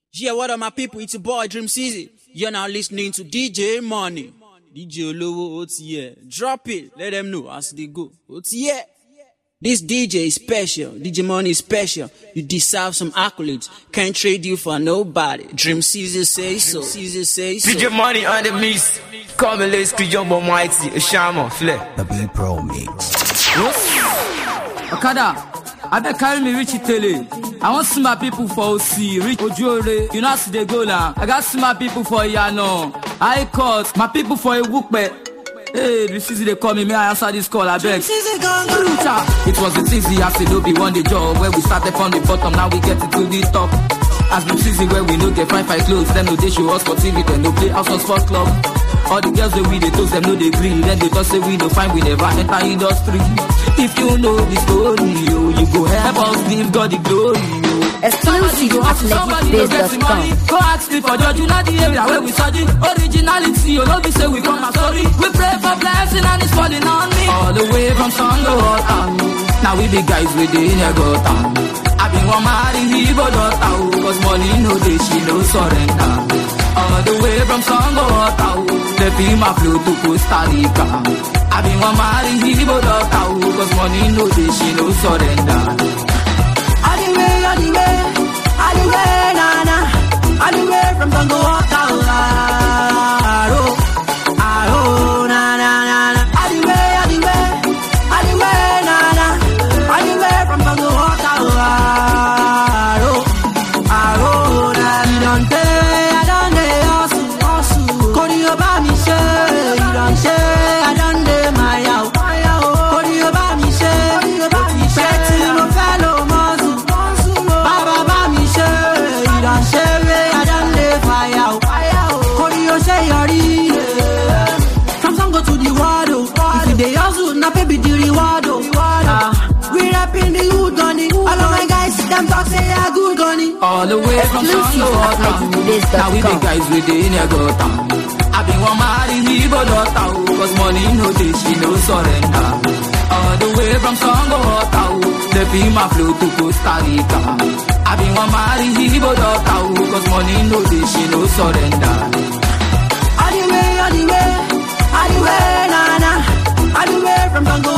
Yeah, what up, my people? It's your boy Dream Season. You're now listening to DJ Money. DJ Olowo OTE. Drop it. Let them know as they go. OTE. This DJ is special. DJ Money is special. You deserve some accolades. Can't trade you for nobody. Dream Season say so. Season say so. DJ Money on the mix. Come and let's get Jumbo Mighty. A Shama Flare. The Big Pro Mix. Okada. I beg carry me reach Italy. I want to see my people for OC, reach Ojore. You know how they go now. I got to see my people for Yano. I caught my people for Ewukpe. Hey, this is they call me. May I answer this call? I beg. It was the easy as it be one day job where we started from the bottom. Now we get it to the top. As the season where we know they fight clothes. Then no they show us for TV. Then no play house on sports club. All the girls that we they toast them know they green. Then they just say we don't find we never enter industry. If you know the story, you go help us give God the glory. Exclusive at legitbase.com. Go ask me for judge, you know the area where we study. Originality, you know we say we come and sorry. We pray for blessing and it's falling on me. All the way from sun to water. Now we the guys with the inner gutter. I been one marry Igbo daughter. Cause money no day, she no surrender. All the way from sun to water. They feel my flow to Costa Rica. I been one marry Igbo daughter. Cause money no day, she no surrender. All the way, na-na. All the way from Congo, na-na. All the way, na-na. All the way from Congo, I don't hustle. Kori oba mi she, you don't say, I don't dey my out. Kori oba mi she, petty no fellow muscle. Baba ba mi she, you don't say, I don't dey fire out. Kori o say yori. From some go to the world, if you dey hustle, na pay be the reward. We rap in the hood, gunny. All of my guys, them talk say I good gunny. All the way from sun to water. Now we the guys with the inner gutter. I been one marry Igbo daughter. Cause money no day, she no surrender. All the way from sun to water. They feel my flow to Costa Rica. I been one marry Igbo daughter. Cause money no day, she no surrender. All the way, na-na. All the way from Congo,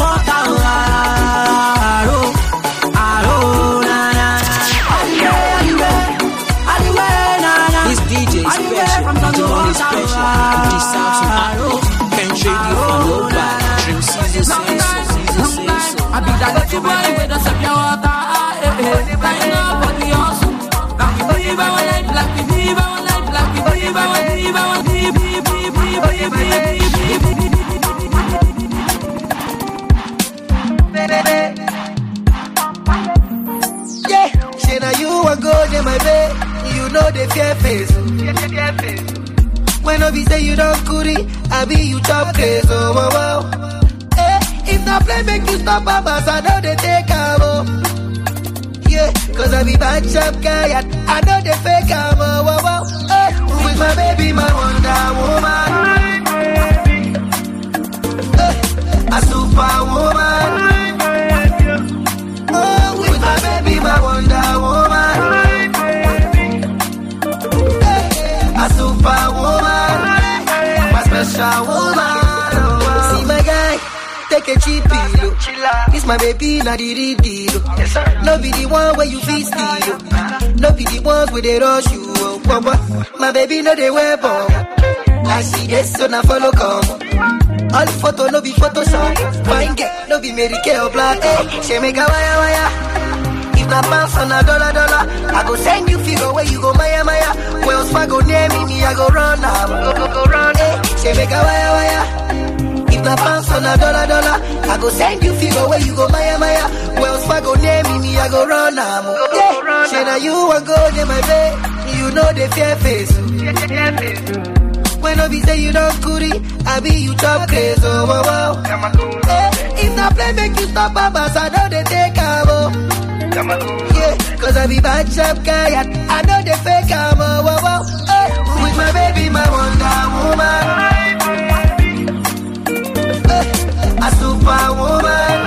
This DJ is special. DJ Money is special. You deserve some accolades. Can't trade you for nobody. Dream Season say so. I be that little boy with a sip your water. Tying up on the hustle. Like we live our life, like we live our life, like we live our life. Yeah, say now you a go to my bed. You know the fear face. When I be say you don't curry, I be you chop crazy. Oh, wow, wow. Hey, if not play, make you stop, Babas. I know they take out. Yeah, cause I be bad chap guy. I know they fake out. Oh, wow, wow. Hey, with my baby, my Wonder Woman. Hey, a superwoman. Oh, with my baby, my Wonder Woman. A superwoman, my special woman. See my guy, take a cheap pillow. This my baby, not the real deal. No be the one where you feel steal. No be the ones where they rush you. My baby, no they wear bomb. I see this, so now follow come. All photo, no be Photoshop. Fine get, no be Mary Kay or Black. Hey, she make a wire. If not pounds on a dollar, I go send you figure where you go, Maya. Wells Fargo near me, I go run now. Go run, hey, she make a wire. If not pounds on a dollar, I go send you figure where you go, Maya. Wells Fargo near me, I go run now. Yeah, she now you a go to my bed. You know the fear face. When I be say you don't curry, I be you chop crazy. Oh, wow, wow. Hey, if not play, make you stop, Babas. I know they take out. Yeah, cause I be bad chap guy. I know they fake out. Oh, wow, wow. Hey, with my baby, my Wonder Woman. Hey, a superwoman.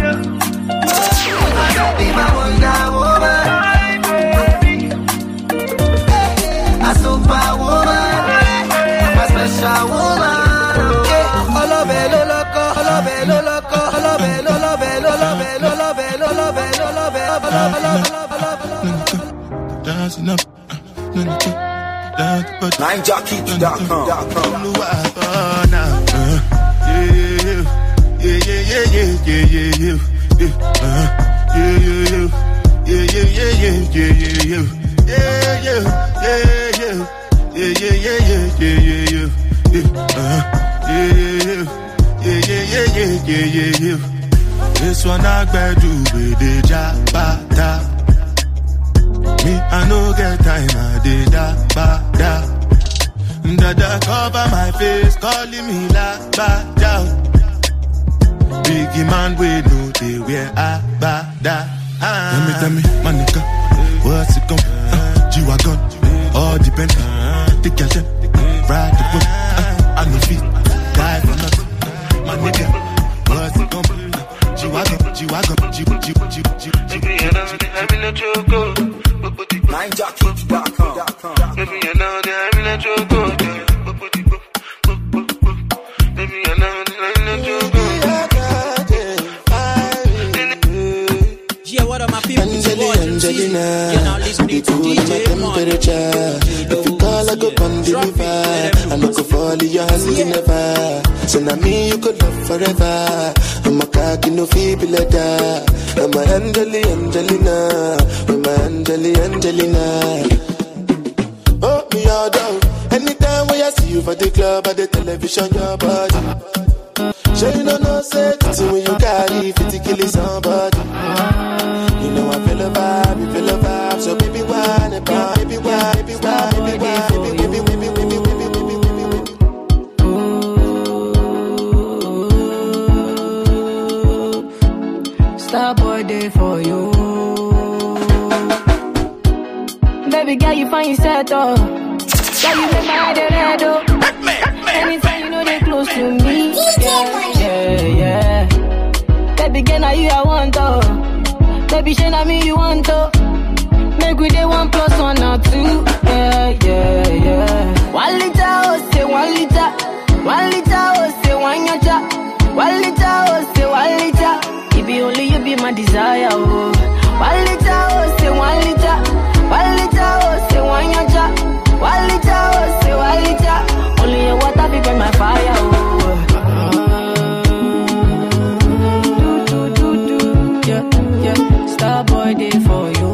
With my baby, my Wonder Woman. passing up. NineJockey.com. This one I better do with the jabata. Me, I no get time, I did that, da. Dada cover my face, calling me like bada. Biggie man, we know they wear a bada. Tell me, my nigga, what's it gon' G-Wagon, all depend. The girl them, ride the whip. I no fit, die for nothing. My nigga, what's it gon' G-Wagon. NineJockey.com. Baby, you know that I'm not your good. Baby, you know that I'm not your Yeah, what are my people? Angelina, You're now listening to DJ Money. If you call, I go on deliver. I no go fall in your hands never. So now me you could love forever. I'm a cocky no feeble letter. I'm a Angelina, I'm a Angelina. Oh me all down. Anytime when I see you for the club or the television, your body. Sure you know say to when you carry 50 killing somebody. You know I feel a vibe, so baby why, baby why. Star boy day for you. Baby girl, you find yourself oh. Girl, you make my head red oh. Anytime you know they close to me. Yeah. Baby girl, now you I want oh. Baby, shey na me you want to. Make we day 1 + 1 or 2. Yeah. 1 liter, oh say 1 liter. 1 liter, oh say 1 yacha. 1 liter, oh say 1 liter. It be only you be my desire, oh. 1 liter, oh say 1 liter. 1 liter, oh say 1 yacha. 1 liter, oh say 1 liter. Only your water be burn my fire, oh. Yeah. Star boy day for you.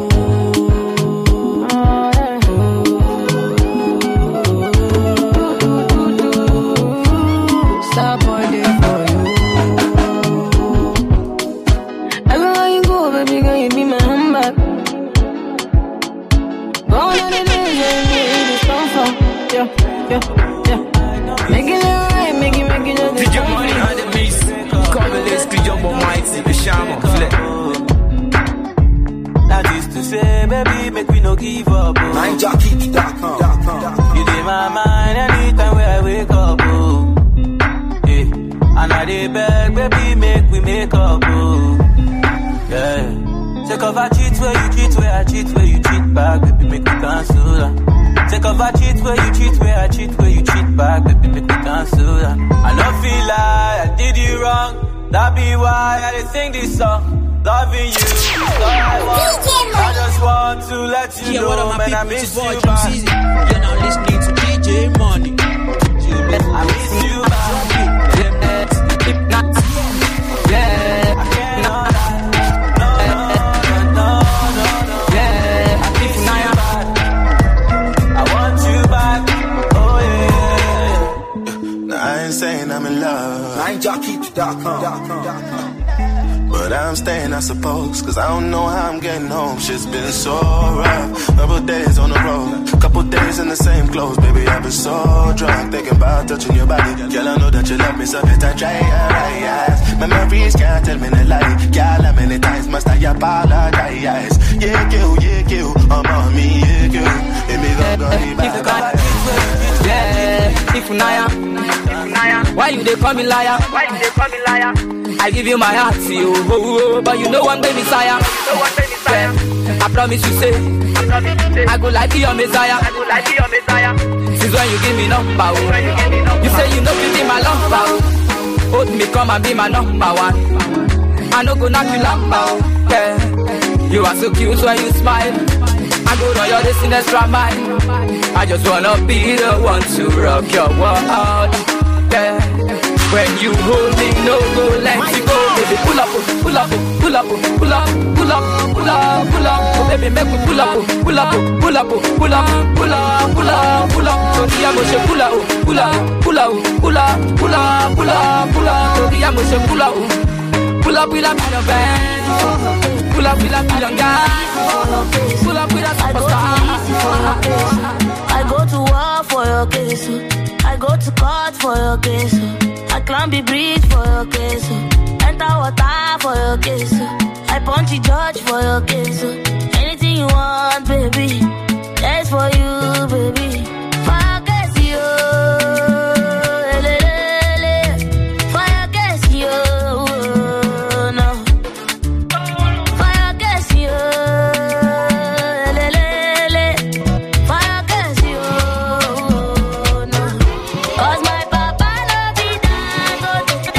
Star boy day for you. Everywhere you go, baby girl, you be my handbag. Gone are the days when you just come from. Yeah. Making it right, making it just DJ Money on the mix. Come let's create your mighty, the shaman, flip. That is to say, baby, make we no give up. Oh. NineJockey.com. You in my mind anytime where I wake up. Oh. Yeah. And I dey beg, baby, make we make up. Oh. Yeah. Take off I cheat where you cheat, where I cheat, where you cheat back, baby, make me cancel that. Take off I cheat where you cheat, where I cheat, where you cheat back, baby, make me cancel that. I don't feel like I did you wrong. That be why I didn't sing this song. Loving you is all I want. I just want to let you know, man, I miss you back. You're now listening to DJ Money. I miss you back. Yeah, I can't know that. No. Yeah, I miss you back. I want you back. Oh yeah. Now I ain't saying I'm in love. NineJockey.com. But I'm staying, I suppose, cause I don't know how I'm getting home. Shit's been so rough. Couple days on the road, couple days in the same clothes. Baby, I've been so drunk, thinking about touching your body. Girl, I know that you love me, so better try your eyes. Memories can't tell me the lie. Girl, how many times must I apologize? Yeah, kill, I'm on me, yeah, kill. If me go, If Naya, why you they call me liar? I give you my heart to you, but you know one baby sire. I promise you say, I go like your messiah. Since when you give me number, you say you know you be my number. Hold me, come and be my number one. I no go knock you number. Yeah. You are so cute when you smile. I I go run your this in extra mile. I just wanna be the one to rock your world. Yeah. When you hold me, no go let me go. Baby, pull up, pull up, pull up, pull up, pull up, pull up, pull up. Oh, baby, make me pull up, pull up, pull up, pull up, pull up, pull up, pull up. So the amo she pull up, pull up, pull up, pull up, pull up, pull up, pull up. So the amo she pull up, pull up with a million bands, pull up with a million guys, pull up with a superstar. I go to war for your case, I go to court for your case. I climb the bridge for your case. Enter water for your case. I punch the judge for your case. Anything you want, baby, that's for you, baby. For your case, yo. For your case, yo. No. For your case, yo. For your case, yo. No. 'Cause my papa love me down, go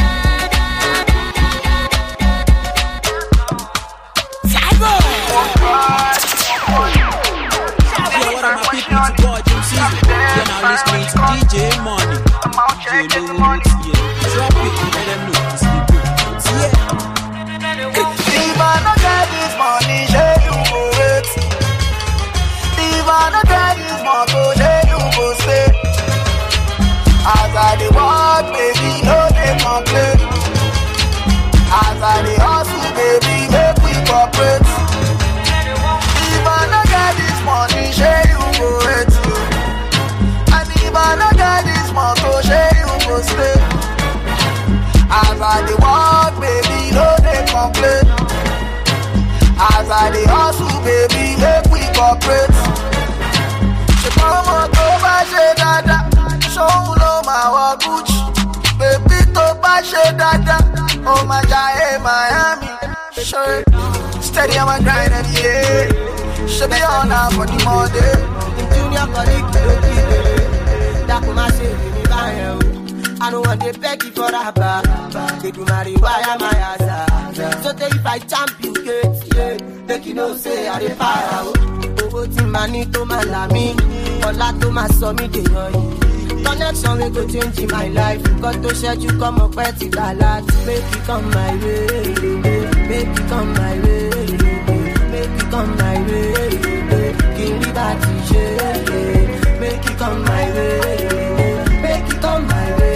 listening to DJ Money. DJ Lowo, yeah. Drop it, let them know it's the good. Yeah. If I don't get this money, shey you go wait. If I don't get this money, shey you go stay. As I dey work, baby, no dey complain. As I dey hustle, baby, make we cooperate. If I don't get this money, shey you go wait. If I don't get this money, shey you go stay. As I dey walk, baby, no dey complain. As I dey hustle, baby, make we cooperate. Ṣé ọmọ tó bá ṣe dáadáa, ṣóun ló máa wọ Gucci. Bébí tó bá ṣe dáadáa, ó máa jayé Miami. Ṣé steady on my grind every day. Ṣé bí ọ̀nà for the Monday. Junior colleague kìló kìló. Dákun má ṣe èmi báyẹn o. I don't want to beg you for a bar. They do marry, why am I as so tell if I champ you get, yeah. Make you know say I dey fire. Owó tí ma ní tó máa là mí, ọlá tó máa sọ mí dèèyàn yìí. Connection wey go change my life. Nǹkan tó ṣẹ́jú kọ́mọ pẹ́ ti gbà láti. Make you come my way, make you come my way, make you come my way. Kí n rí bá ti ṣe, make you come my way, make you come my way.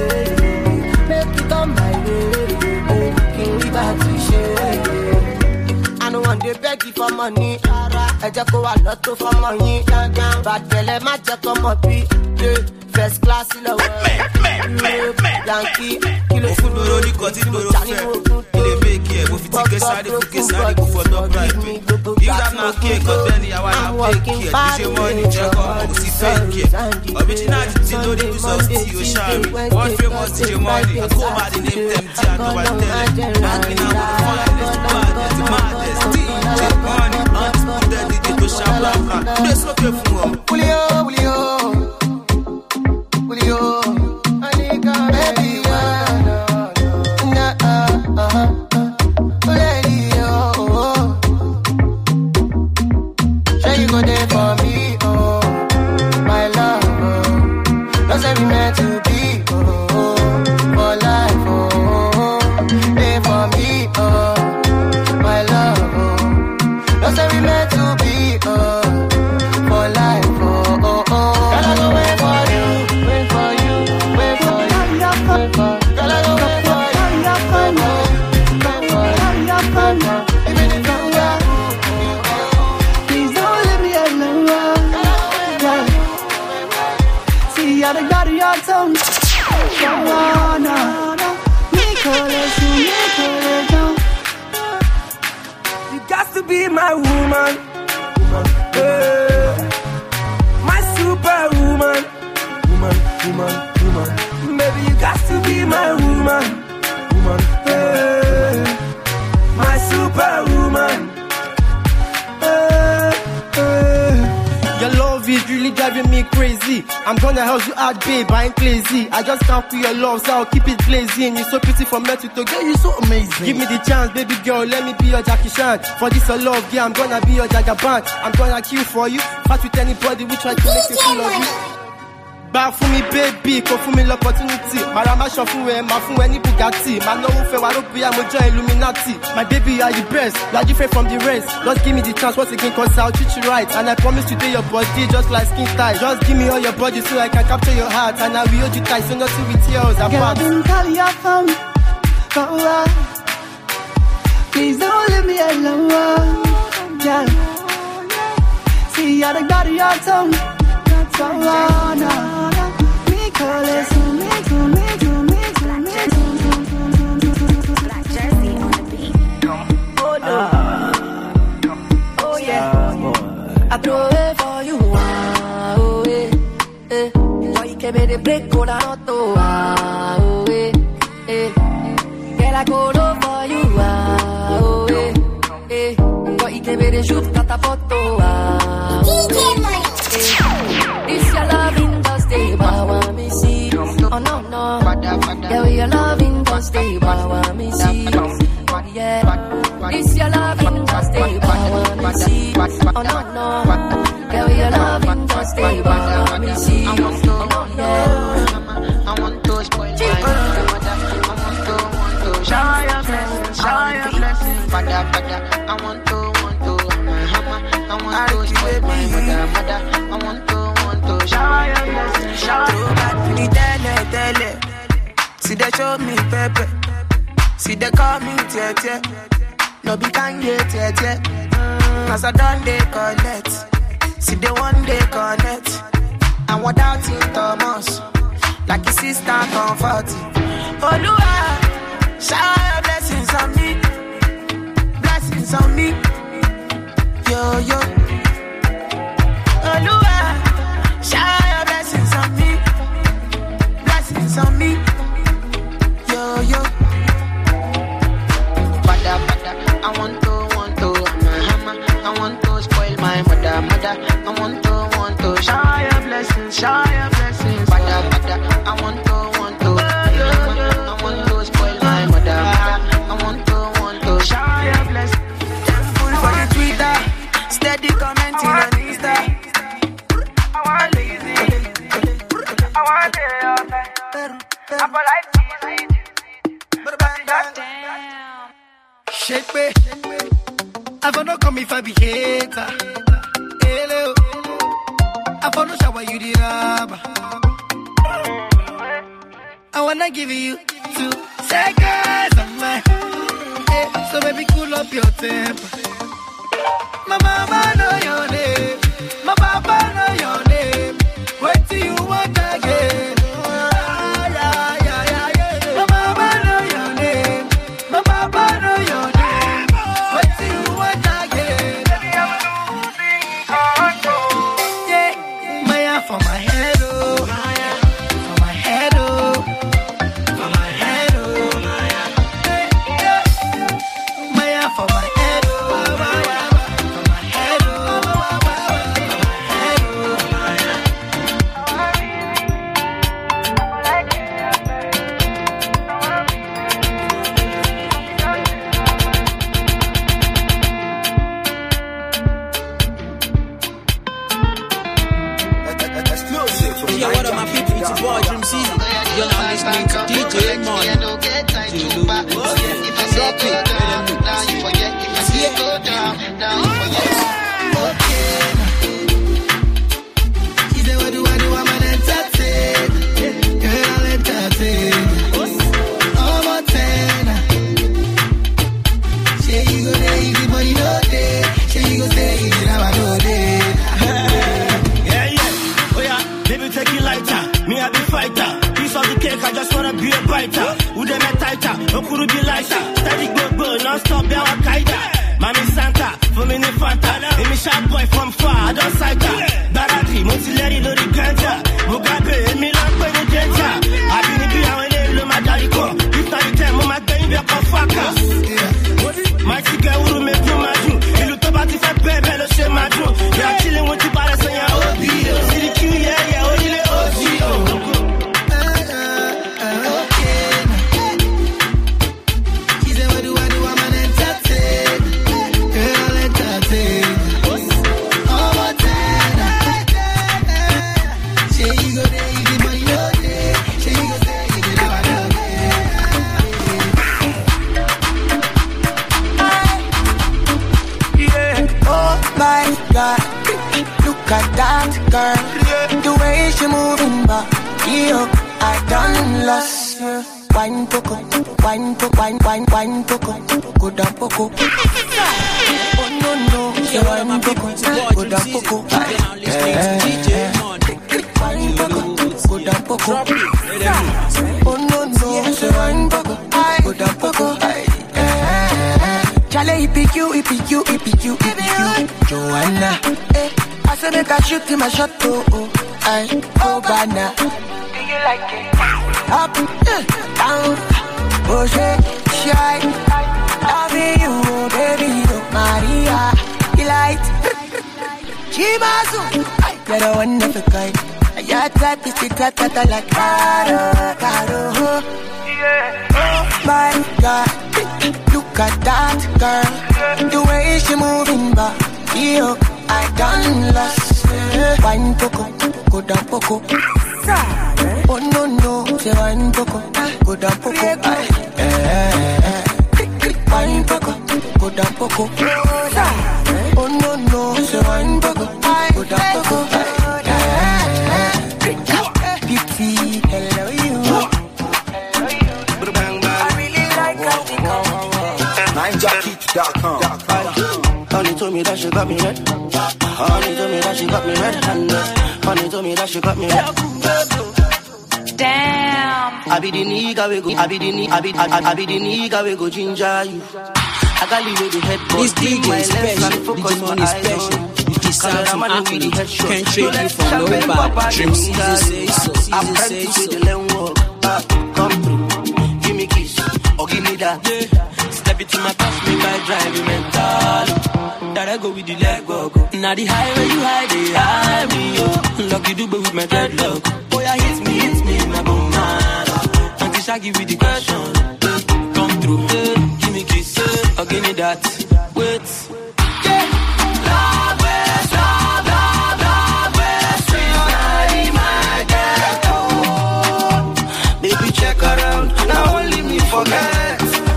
I don't want to beg you for money. I just go a lot for money. But tell my just come up first class in the world. Yankee, kilo food, Rodi Koti, Doro Fair. Kile make it, go fit get side, go for no price. If that not cake, cause then I want to take care. DJ Money, check out, go see fake care. Original DJ, no the use of Steve Shari. One famous DJ Money, I go by the name them, I go by them. Rocking out with the finest, the maddest, DJ Money, undisputed DJ to Shabla. Let's look at from Julio. Baby, say you go there for me, oh, my love, oh. Don't say we meant to be, oh, for life, oh. There for me, oh, my love, oh. Don't say we meant to be, oh, for life, oh, oh. Girl, I go wait for you, wait for you, wait for you, wait for you. Girl, I go wait for you, wait for you, wait for you, wait for you. Even if you got, please don't leave me alone. See, I got your tongue. You got to be my woman, my superwoman, woman. Baby, you got to be my woman, my superwoman. Your love is really really driving me crazy. I'm gonna house you out, babe, I ain't lazy. I just can't feel your love, so I'll keep it blazing. You're so pretty from Metro to girl, you're so amazing. Give me the chance, baby girl, let me be your Jackie Chan. For this your love, yeah, I'm gonna be your Jagaban. I'm gonna kill for you, fight with anybody who try to make you feel of you. Back for me, baby, go for me l'opportunity. Marama shop for me, ma for any Bugatti. Man, no fair, I don't be a mojo Illuminati. My baby, you are the best, you are different from the rest. Just give me the chance once again, cause I'll treat you right. And I promise to do your body just like skin tight. Just give me all your body so I can capture your heart. And I will hold you tight so nothing with tears apart. Girl, I didn't call your phone. Please don't leave me alone. Yeah. See, I done got your tongue. So on, me call it to me. Black Jersey on the beat. Oh no. Oh yeah. I throw it for you. Oh yeah. Why you can't make the break on a auto? Oh yeah. Girl, I go low for you. Oh yeah. Why you can't make the shoot got a photo? DJ Money. This your loving just stay by what me see. Oh no no. Yeah, your loving just stay by what me see. Yeah. This your loving just stay by what me see. Oh no no. Yeah, your loving just stay by what me see. Oh yeah. I want to spoil my mother. I want to shower your blessings, shower your blessings. Bada. I want to my hammer. I want to spoil my mother. I want to shower your blessings, shower. Throwback to the tele. See they show me pepper. See they call me tete. No be can get tete. Cause I done they collect. See they one day connect. And without it Thomas, like his sister comforting. Oh Lord, shower your blessings on me. Blessings on me. Yo. Oh Lord, shower your blessings on me. Blessings on me. Yo. Bada. I want to my hammer. I want to spoil my mother. I want to shower your blessings, Bada. I want to my hammer. I want to spoil my mother. I want to shower your blessings. Thankful for the Twitter, steady commenting on Insta. I want shake me. I for no come if I be hater. Hello. I for no shower you the rubber. I wanna give you 2 seconds of my. So baby cool up your temper. My mama know your name. My papa know your name. What do you want again? My mama know your name. My papa know your name. What do you want again? Yeah, Maya for my head, oh. For my head, oh. For my head, oh. Yeah. Maya for my head, oh. Yeah, what up, my people? It's your boy Dream Season. You're now listening to DJ Money. Drop it. Now you forget. If I see it go down, now you forget. Okay. She said, what do I do? I'm an entertain. Girl, I'll entertain. I'm a 10. Say you go there, easy money no day. Say you go stay easy, now I know day. Baby, take it lighter. Me, I be fighter. Piece of the cake, I just wanna be a biter. Who them a tighter? Who could be lighter? Steady go, non-stop, be our kaida. Mami Santa, for me, Fanta. I'm a sharp boy from far, I don't sight her. Baraki, Motilleri, Lori Ganja. Mugabe, Milan, Pwede Genja. I didn't be our name, my daddy go. If not the time, my baby, I'm a fucker. My chica, who make you my Jew. You look about if I pay, better say my Jew. You're chilling with you, but I say, oh, Look at that girl, the way she moving back. Yo, I done lost. Wine poco, wine poco, wine poco, go down poco. Oh no no, she wine poco, go down poco. Wine poco, go down poco. Oh no no, she wine poco, go down poco. Charlie, EPQ, Joanna. I said make I shoot him a shot, oh, banana. Do you like it? Up, down, push it, shy. Loving you, baby, Maria, delight. Chimazu, you're the one of a kind. Your type is the type that I like. Caro, oh my God, look at that girl, the way she moving back. Yo, I done lost. Wine poco, go down poco. Oh no no, say wine poco, go down poco. Wine poco, go down poco. Oh no no, say wine poco, go down poco. Beauty, hello you. I really like NineJackEat.com. Honey told me that she got me red. Honey told me that she got me red-handed. Honey told me that she got me red. Damn. I be the nigga we go. I be the nigga we go ginger you. I got leave the head. This DJ is special. DJ Money is special. DJ sound from Akili. Can't trade you for nobody. Dream season say so. I'm ready to the land walk. Come through. Give me kiss or give me that. Step it in my past, make I drive you mental. That I go with the leg walk. Now the highway you hide me, yo. Lucky do with my dreadlock. Oh yeah, hit me, my bone man. Until Shaggy with the question. Come through, give me kiss, or give me that. Wait. Love is my ghetto. Baby, check around. Now only me forget.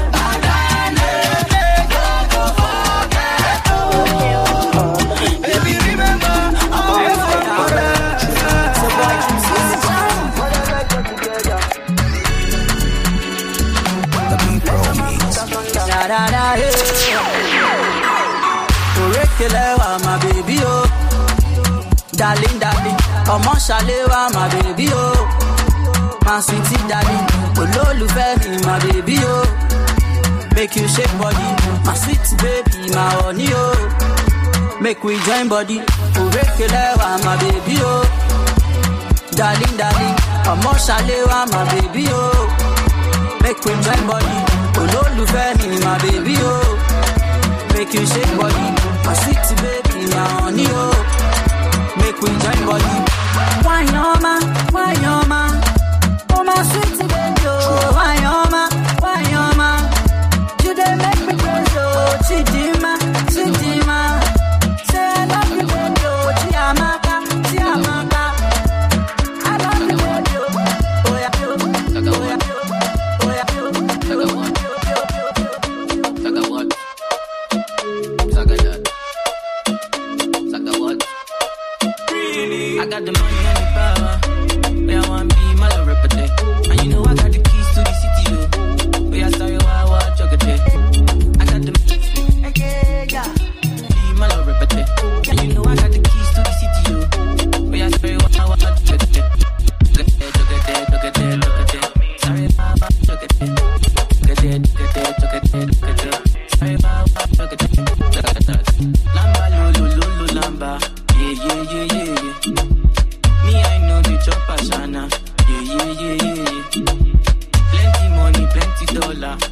My baby, oh, darling, ọmọ ṣàlẹ́wà, my baby, oh, my city, darling, olólùfẹ́ mi, my baby, oh, make you shake body, my sweet baby, my honey, oh, make we join body, orekelewa, my baby, oh, darling, ọmọ ṣàlẹ́wà, my baby, oh, make we join body, olólùfẹ́ mi, my baby, oh, make you shake body. My sweet baby, my honey, oh, make we join body. Why your man? Oh, my sweet baby, oh, why your man? You dey make me crazy, oh, Chidima. Say I love you, baby, oh, Chiamaka. I love you, baby, oh, yeah, I got the money and the power. Where I want to be my love repeat. And you know I got the keys to the city, yo. Where I saw you, I watch you get. I got the be my love repeat. And you know I got the keys to the city, yo. Where I saw you, I watch you get. Look at that. Sorry, Baba, look at that. Look at that. Sorry, Baba, look at that. Lamba, lo, lamba. Yeah. Me, I know the chopper, Shana. Yeah. Plenty money, plenty dollar.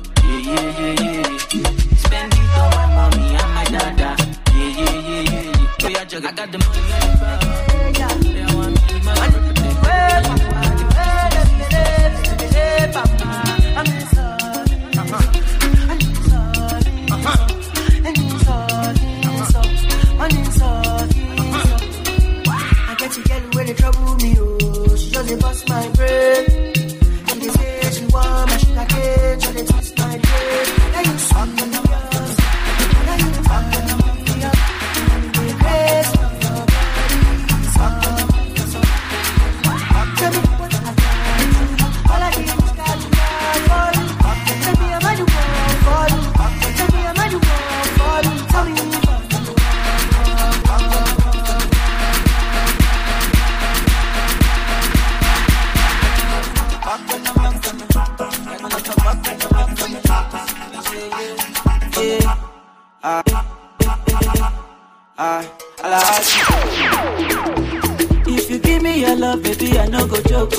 love, baby, I no go joke.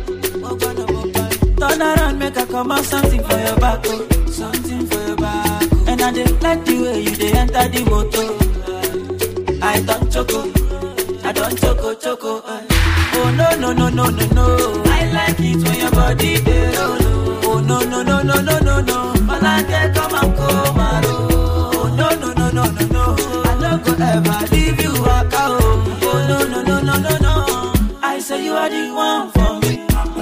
Turn around, make I come out something for your back, oh. Something for your back, oh. And I just like the way you dey enter the motor. I don't choco, choco. Oh no. I like it when your body dey roll. Oh no. Malake come and come out. Oh no. I don't go ever leave you waka. Oh no. I say you are the one for me.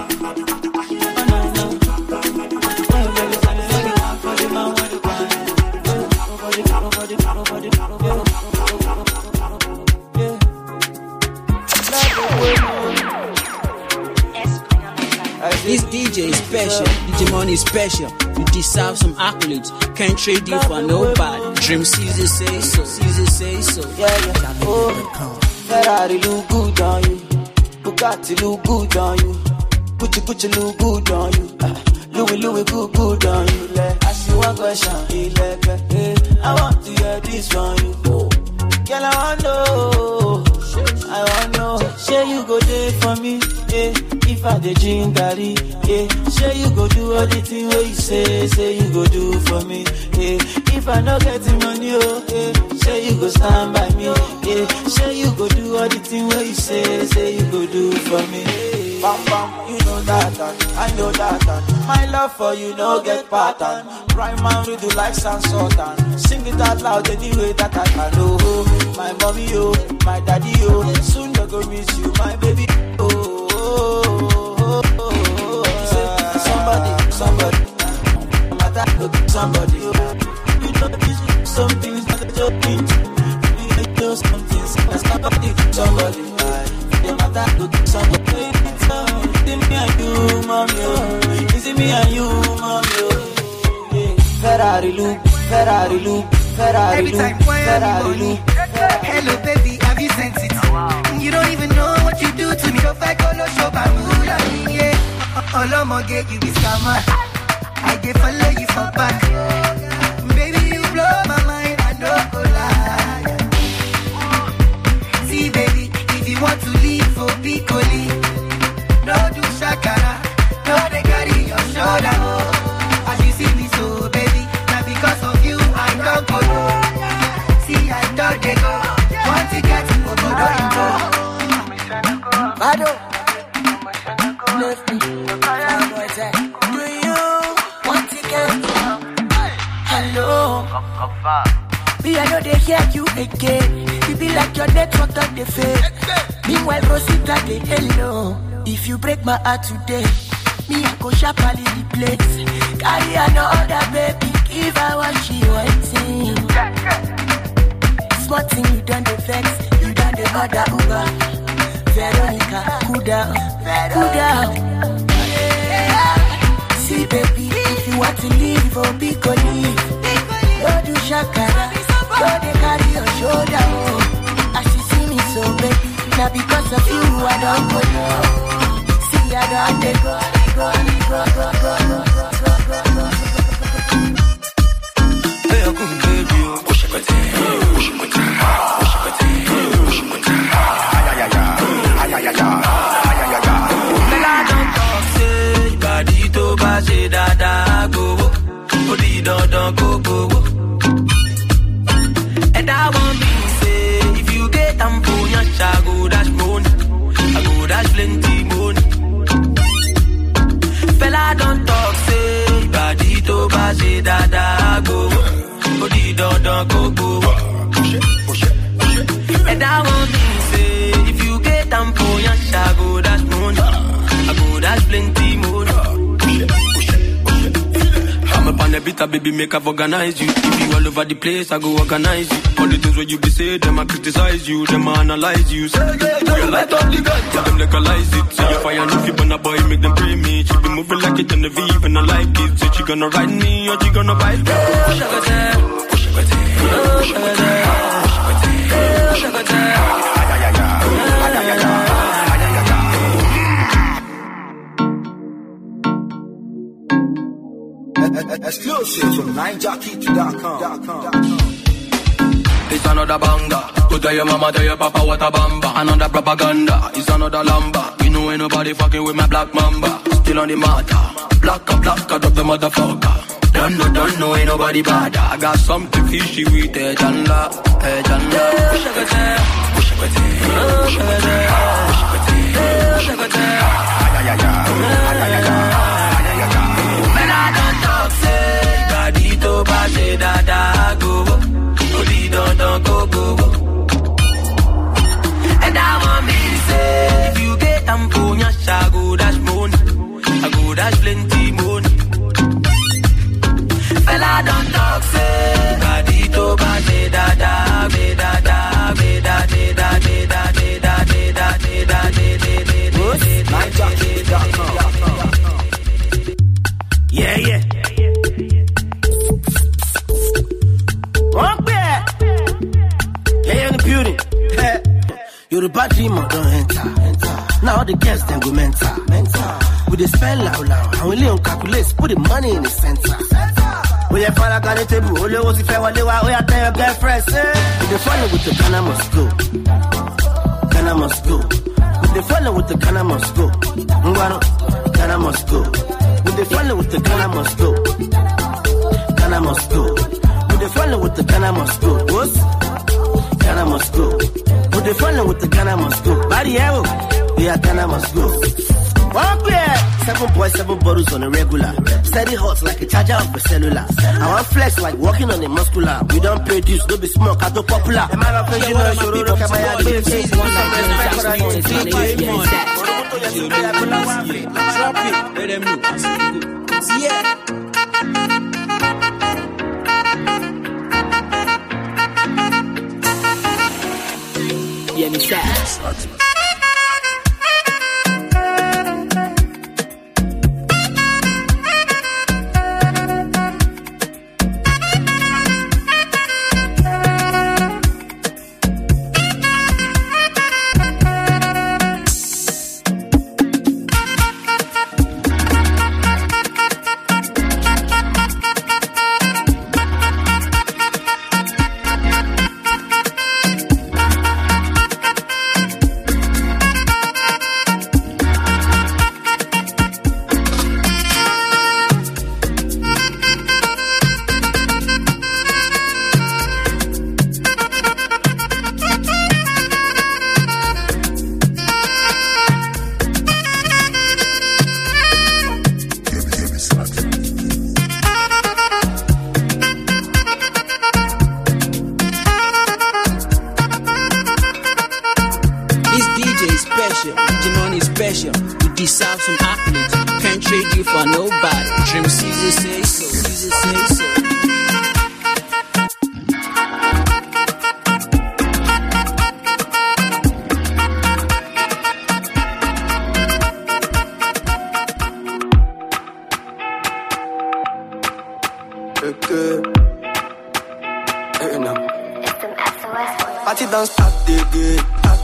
This DJ is special, DJ Money is special. You deserve some accolades, can't trade you for nobody. Dream Caesar say so. Yeah. Oh, Ferrari look good on you, Bugatti look good on you, Gucci look good on you, Louis good on you. Like, I see one question, I want to hear this from you. Girl, I want know, say you go there for me, if I dey drink garri, say you go do all the thing where you say you go do for me, if I no get the money, say you go stand by me, say you go do all the thing where you say you go do for me. Bam bam, you know that, I know that, my love for you no get pattern. Rhyme and read you like San Sultan. Sing it out loud anyway that I can. Oh, my mommy, oh, my daddy, oh, soon I go miss you, my baby. Somebody, somebody, you know this something is not a joke. You know something, somebody, your mother look somebody. It's me and you, mommy, it's me and you, mommy. Ferrari look. Every time, hello baby, have you sent it? You don't even know what you do to me. If I go no show, yeah. All I'ma get you is scammer. I get follow you for back. Baby, you blow my mind, I don't go lie. See, baby, if you want to leave for Piccoli, don't do shakara, no they carry your shoulder. As you see me so, baby, now because of you, I don't go. See, I don't they go. Want to get to go, don't go. Bado, left me. Do you want to get? Hello. Me, I know they hear you again. You be like your network on the fade. Meanwhile, Rosita, they hello. If you break my heart today, me, I go sharply the place. Carry another baby, if I want she waiting. Smart thing, you done the vex, you done the other Uber. Veronica, cool down. Yeah. See, baby, if you want to leave, oh, be go leave. Don't do shakara, don't they carry your shoulder. Oh. As you see me so, baby, now because of you, I don't go now. See, I don't go. Hey, I'm good, baby. Push it, and I want me say, if you get them for your child, go dash money, I go dash plenty money. Fella don't talk, say, body to baje dada go, body don't go. And I want me say, if you get them for your child, go dash money, I go dash plenty money. I'm up on the beat, baby, make I've organize you. If you all over the place, I go organize you. All the things where you be say, them I criticize you, them I analyze you. Say, you light up the gun, tell them legalize it. Say, if I know you burn a boy, make them pray me. She be moving like it and the V, and I like it. Say, she gonna ride me, or she gonna bite me. Exclusive from NineJockey.com. It's another banger. Go tell your mama, tell your papa what a bamba. Another propaganda. It's another lamba. You nobody fucking with my black mamba. Still on the matter. Black, drop the motherfucker. Don't know, ain't nobody bad. I got something fishy with edge and la. Man, I don't talk, say, body to body, da, go. Odi don't go. And I want me to say, if you get amponia, I go dash money. I go dash plenty money. Fella don't talk, say, body to body, da, Yeah. One bit. Yeah, in the building. You're a bad dreamer, don't enter. Now all the girls then go mental. We dey spend loud, and we live on calculates, put the money in the center. We have found a table, only was if I want to tell your girlfriend, say, the follow with the Ghana must go. With the follow with the Ghana must go. Ghana must go. With the follow with the Ghana must go. With the follow with the Ghana must go. What? Ghana must go. With the follow with the Ghana must go. Body arrow. Yeah, Ghana must go. One pair. 7 boys, 7 bottles on a regular. Steady hot like a charger of a cellular. I want flex like walking on a muscular. We don't produce, don't be smoke, I don't popular. The man of the you know, you look at my head. Drop it, let them know. Yeah. Yeah, me sad. Party don't start again.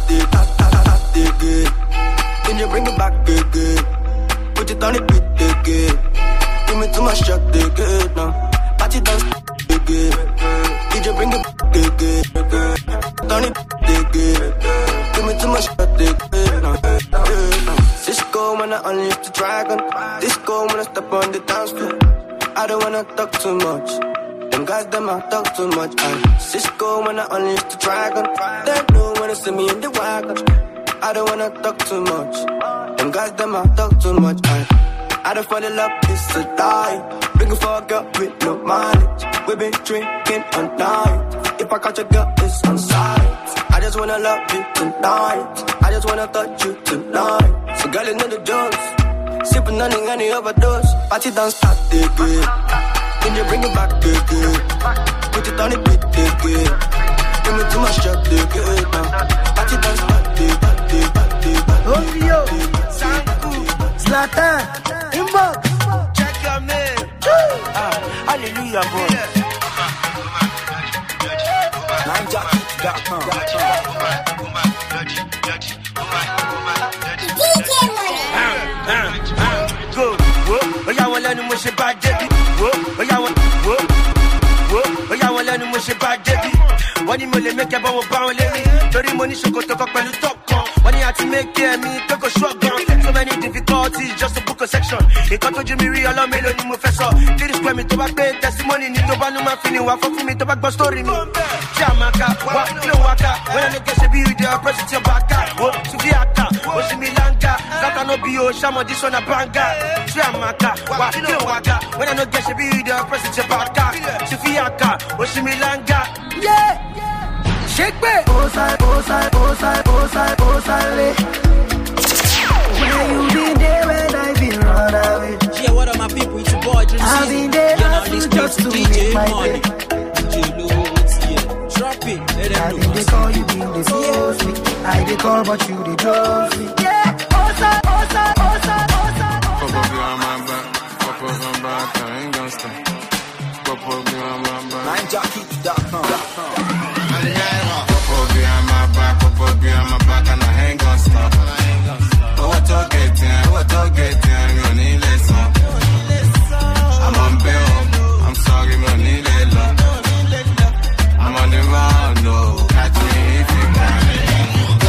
Can you bring it back again? Put it on the beat again. Give me too much shot again now. Party don't start again. Can you bring it back again? Turn it again. Give me too much shot again now. Cisco when I unleash the dragon. Disco when I step on the dance floor. I don't wanna talk too much. Them guys, them I talk too much. Cisco when I unleash the dragon. They know when they see me in the wagon. I don't wanna talk too much. Them guys, them I talk too much. I don't fall in love, it's a die. Bring a fuck up with no mileage. We been drinking all night. If I catch a girl, it's on sight. I just wanna love you tonight. I just wanna touch you tonight. So girl, you know the jokes. Sipping on any overdose. Party don't start again. Can you bring it back again? Put it on the beat again. Give me too much shot again. Party don't start again. Ovio, Sanku, Zlatan, Inbox. Check your man. Hallelujah, boy. NineJockey.com. Go, whoa, oh yeah, well, I'm wishing bad Debbie. Whoa, oh yeah, whoa, oh yeah, well, I'm wishing bad Debbie. When you make a bow, bow, let me. Dirty money, show go to fuck when you talk. When you have to make me, take a shotgun. so many difficulties just to book a section. They got to Jimmy Rio, allow me to move professor. Did this me to back pay testimony, need to ban no man feeling, what for me to back story me. Jamaica, what no waka, when I get to be with the oppressor, your back, what to be at, what to me langa, that I no be your shama, this on a banga. Jamaica, what no waka, when I no get to be with the oppressor, your back, to be at, what to me langa. Yeah, shake me. Osai, where you been there when I been run away? Yeah, what up, my people? It's your boy, Dream I've been there just to DJ Money. DJ Low, drop it, let them know. They call you been the so sweet. I they call, but you they drop me. Yeah, Osai. Papa be on my back, Papa on my back, I ain't gonna stop. Papa be on my back. NineJockey.com. Papa be on my back, and I ain't gonna stop. What to get in, you need listen. I'm on bail, I'm sorry, you need listen. I'm on the run, no, catch me if you can.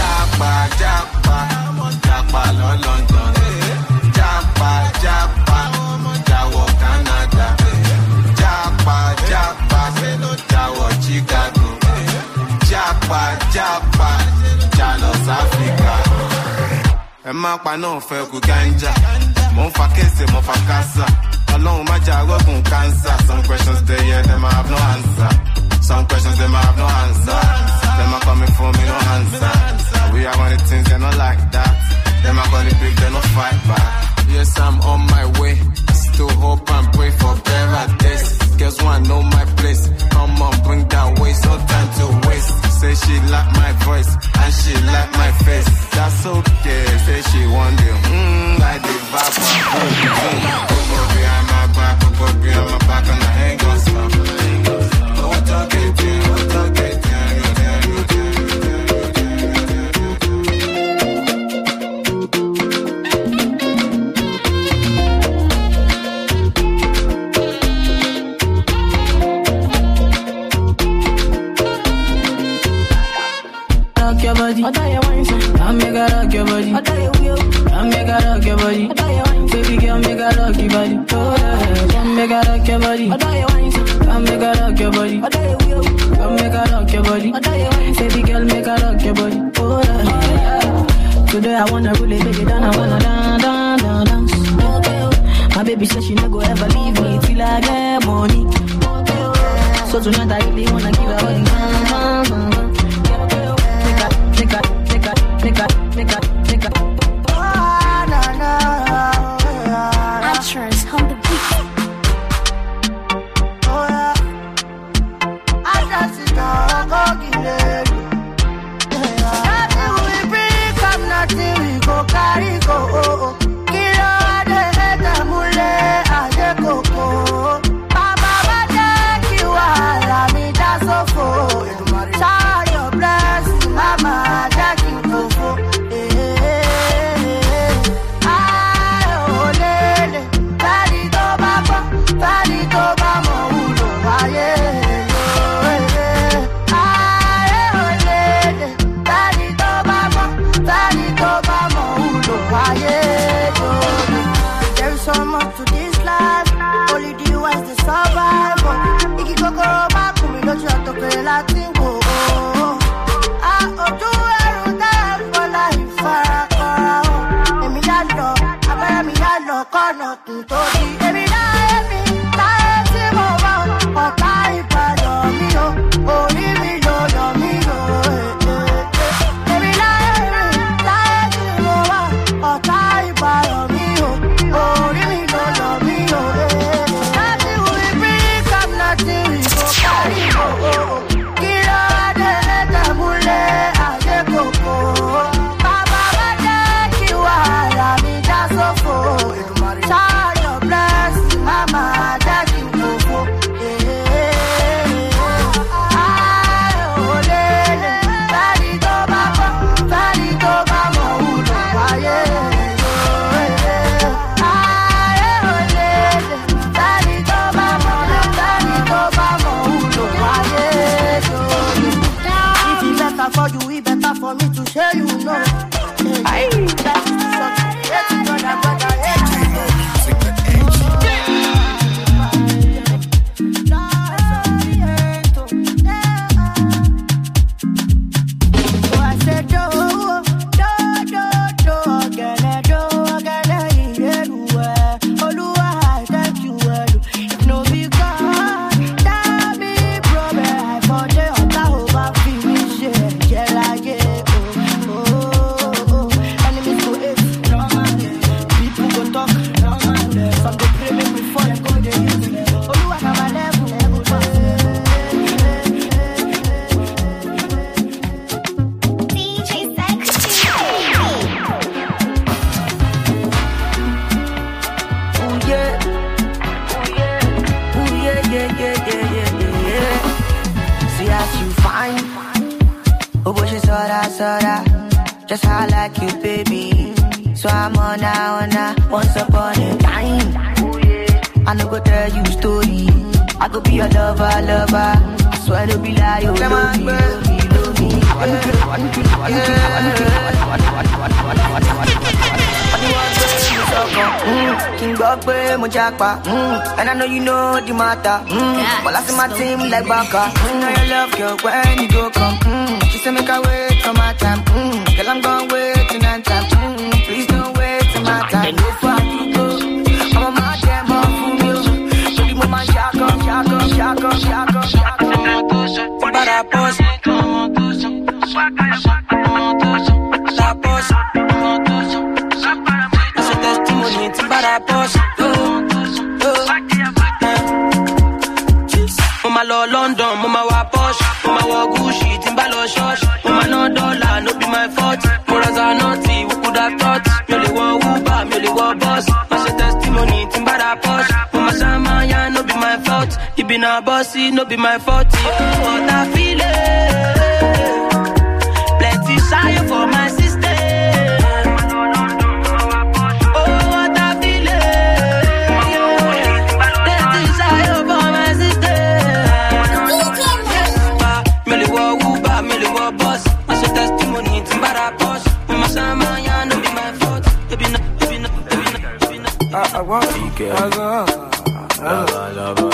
Japa, London. Japa, Jawo, Canada. Japa, Jawo, Chicago. Japa, Jalos, Africa. Emma pa no fe ku ganja. Mon fa kese, mon fa casa. Alone my jago kun cancer. Some questions they yeah, them I have no answer. Some questions them I have no answer. Them are coming for me, no answer. We are one of the things they not like that. Them are gonna big, they no fight back. Yes, I'm on my way. Still hope and pray for better days. Girls wanna know my place. Come on, bring that waist, no time to waste. Say she like my voice and she like my face. That's okay. Say she want the like the vibe. Papa behind my back, and I ain't gonna stop. What to get in, rock your body. I tell you one thing. I make her rock your body. I tell you will. I make her rock your body. I tell you one thing. Baby girl, make her rock your body. Oh yeah, come make her rock your body. I tell you one thing. Come make her rock your body. I tell you will. Come make her rock your body. I tell you one thing. Baby girl, make her rock your body. Oh yeah. Today I wanna really take it down. I wanna dance. Okay. My baby says she never go ever leave me till I get money. Okay. So tonight I really wanna give her body. Nigga. Oh, no. Actress on the beat. Oh, yeah. I just sit down, go get it. Nothing we bring, come nothing we go carry, go. Kilo, the mule, ade coco. Baba, bade, kiwa, la mi da sofo. Shower your blessing, mama, jackie, coco. For you, it better for me to share you know. That's the so I'm on now. Once upon a time, I no go tell you story. I go be your lover. I swear to be like you. Love me. King Bogbe, Mojapa, and I know you know the matter. But I see my team like Baka. Know your love, girl, when you go come. She say make I wait for my time. Girl, I'm gonna wait till 9 time. Please don't wait till my time. No fuck you go. I'm a mad damn off from you. So the moment shaka. Para pose, la pose, ese testimony para pose. Mama lo London, mama wa Porsche, mama wa Gucci, Timbalo Shosh, mama no dollar, no be my fault. Moraza naughty, who could have thought? Merely one Uber, merely one boss. Ese testimony para pose. Mama sama ya no be my fault. You be na bossy, no be my fault. Oh, what I feel it. Plenty shy for my sister. I want you, girl. Lava.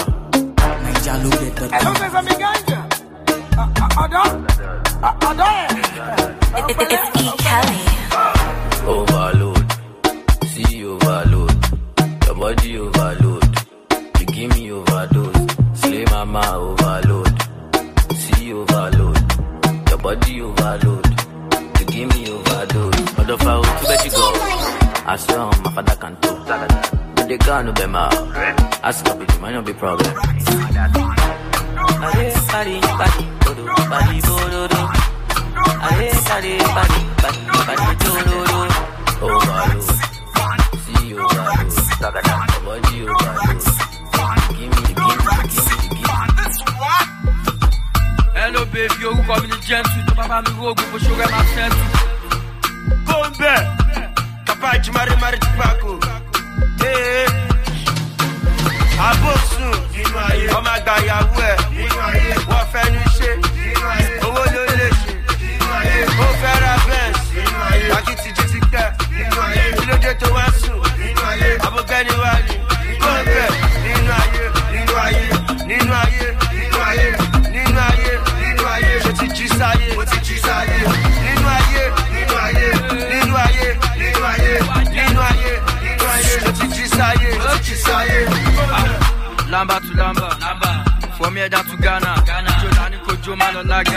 It's E. Kelly. Overload. See overload. Your body overload. You give me overdose. Slay mama overload. See overload. Your body overload. You give me overdose. Motherfucker, too bad you go. I saw my father can do. But they can't do them out. Ask up it, might not be problem. Overload. See you overload. Body overload. Give me. Hello baby, you come in the gentle. Papa me go for sugar my sense. Bombe. Capaz de mari de paco. Abosu, ọmọ àgbà ìyàwó ẹ̀, wọ́n fẹ́ ní ṣe, owó ló lè ṣe, ó fẹ́ ra Benz, lákìtì jí ti kẹ́, kí ló dé tó wá sùn, abúkẹ́ni wá ní, gbọ́nbẹ̀ nínú ayé, ṣe ti jí sáyé, nínú ayé, ṣe ti jí sáyé. Lamba to lamba. From here down to Ghana. Jolani Kojo Malonaga.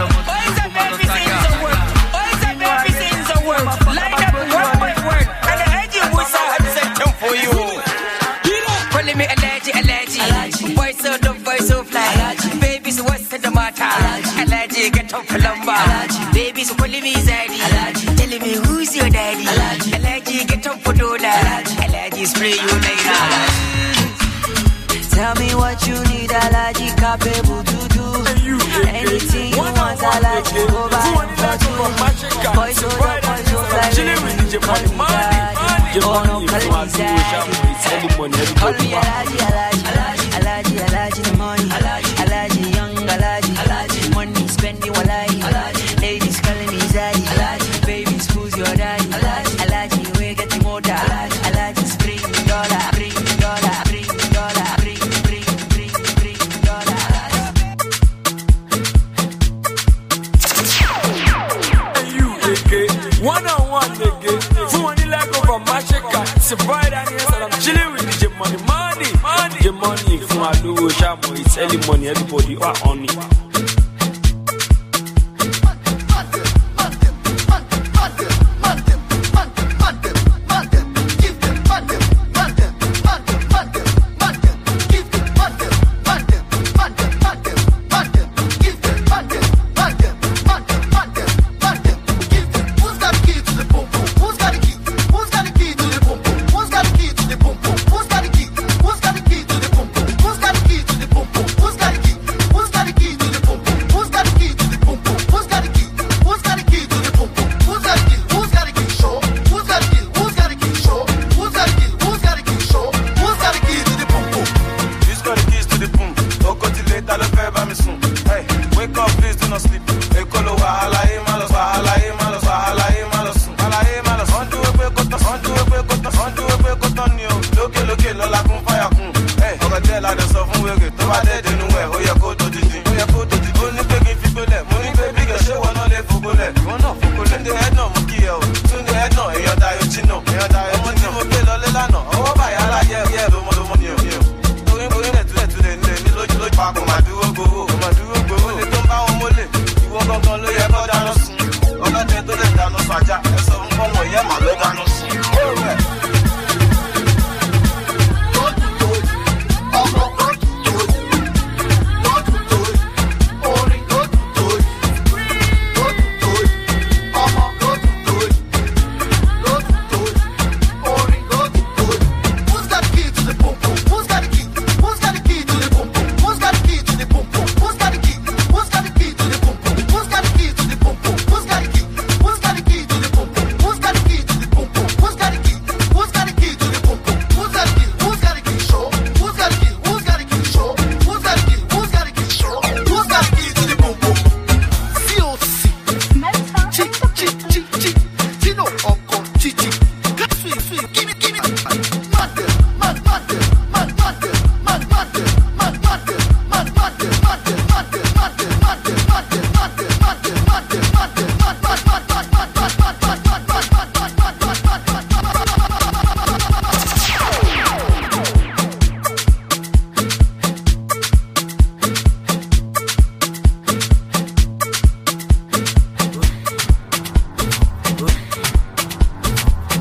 Everything's a word. Line up word. And the edgy was a second for you. Calling me allergy. Voice so dumb, voice so fly. Babies, what's the matter? Allergy, get up for lumber. Babies, calling me zaddy. Telling me who's your daddy. Allergy, get up for dollar. Allergy, spray you later. Tell me what you need, allergy capable to do. Anything you want, allergy go by and touch you. Boys so fly, oh no, call me allergy the money, allergy young, allergy money spending walai, ladies calling me zaddy, babies who's your daddy, allergy we get the motor, allergy spring dollar. One-on-one, nigga. Fuani like over Macheka. It's a Friday and yes, and I'm chilling with DJ Money. DJ Money, from Alu, Shamo, it's early money, everybody are on it. Who's got the key to the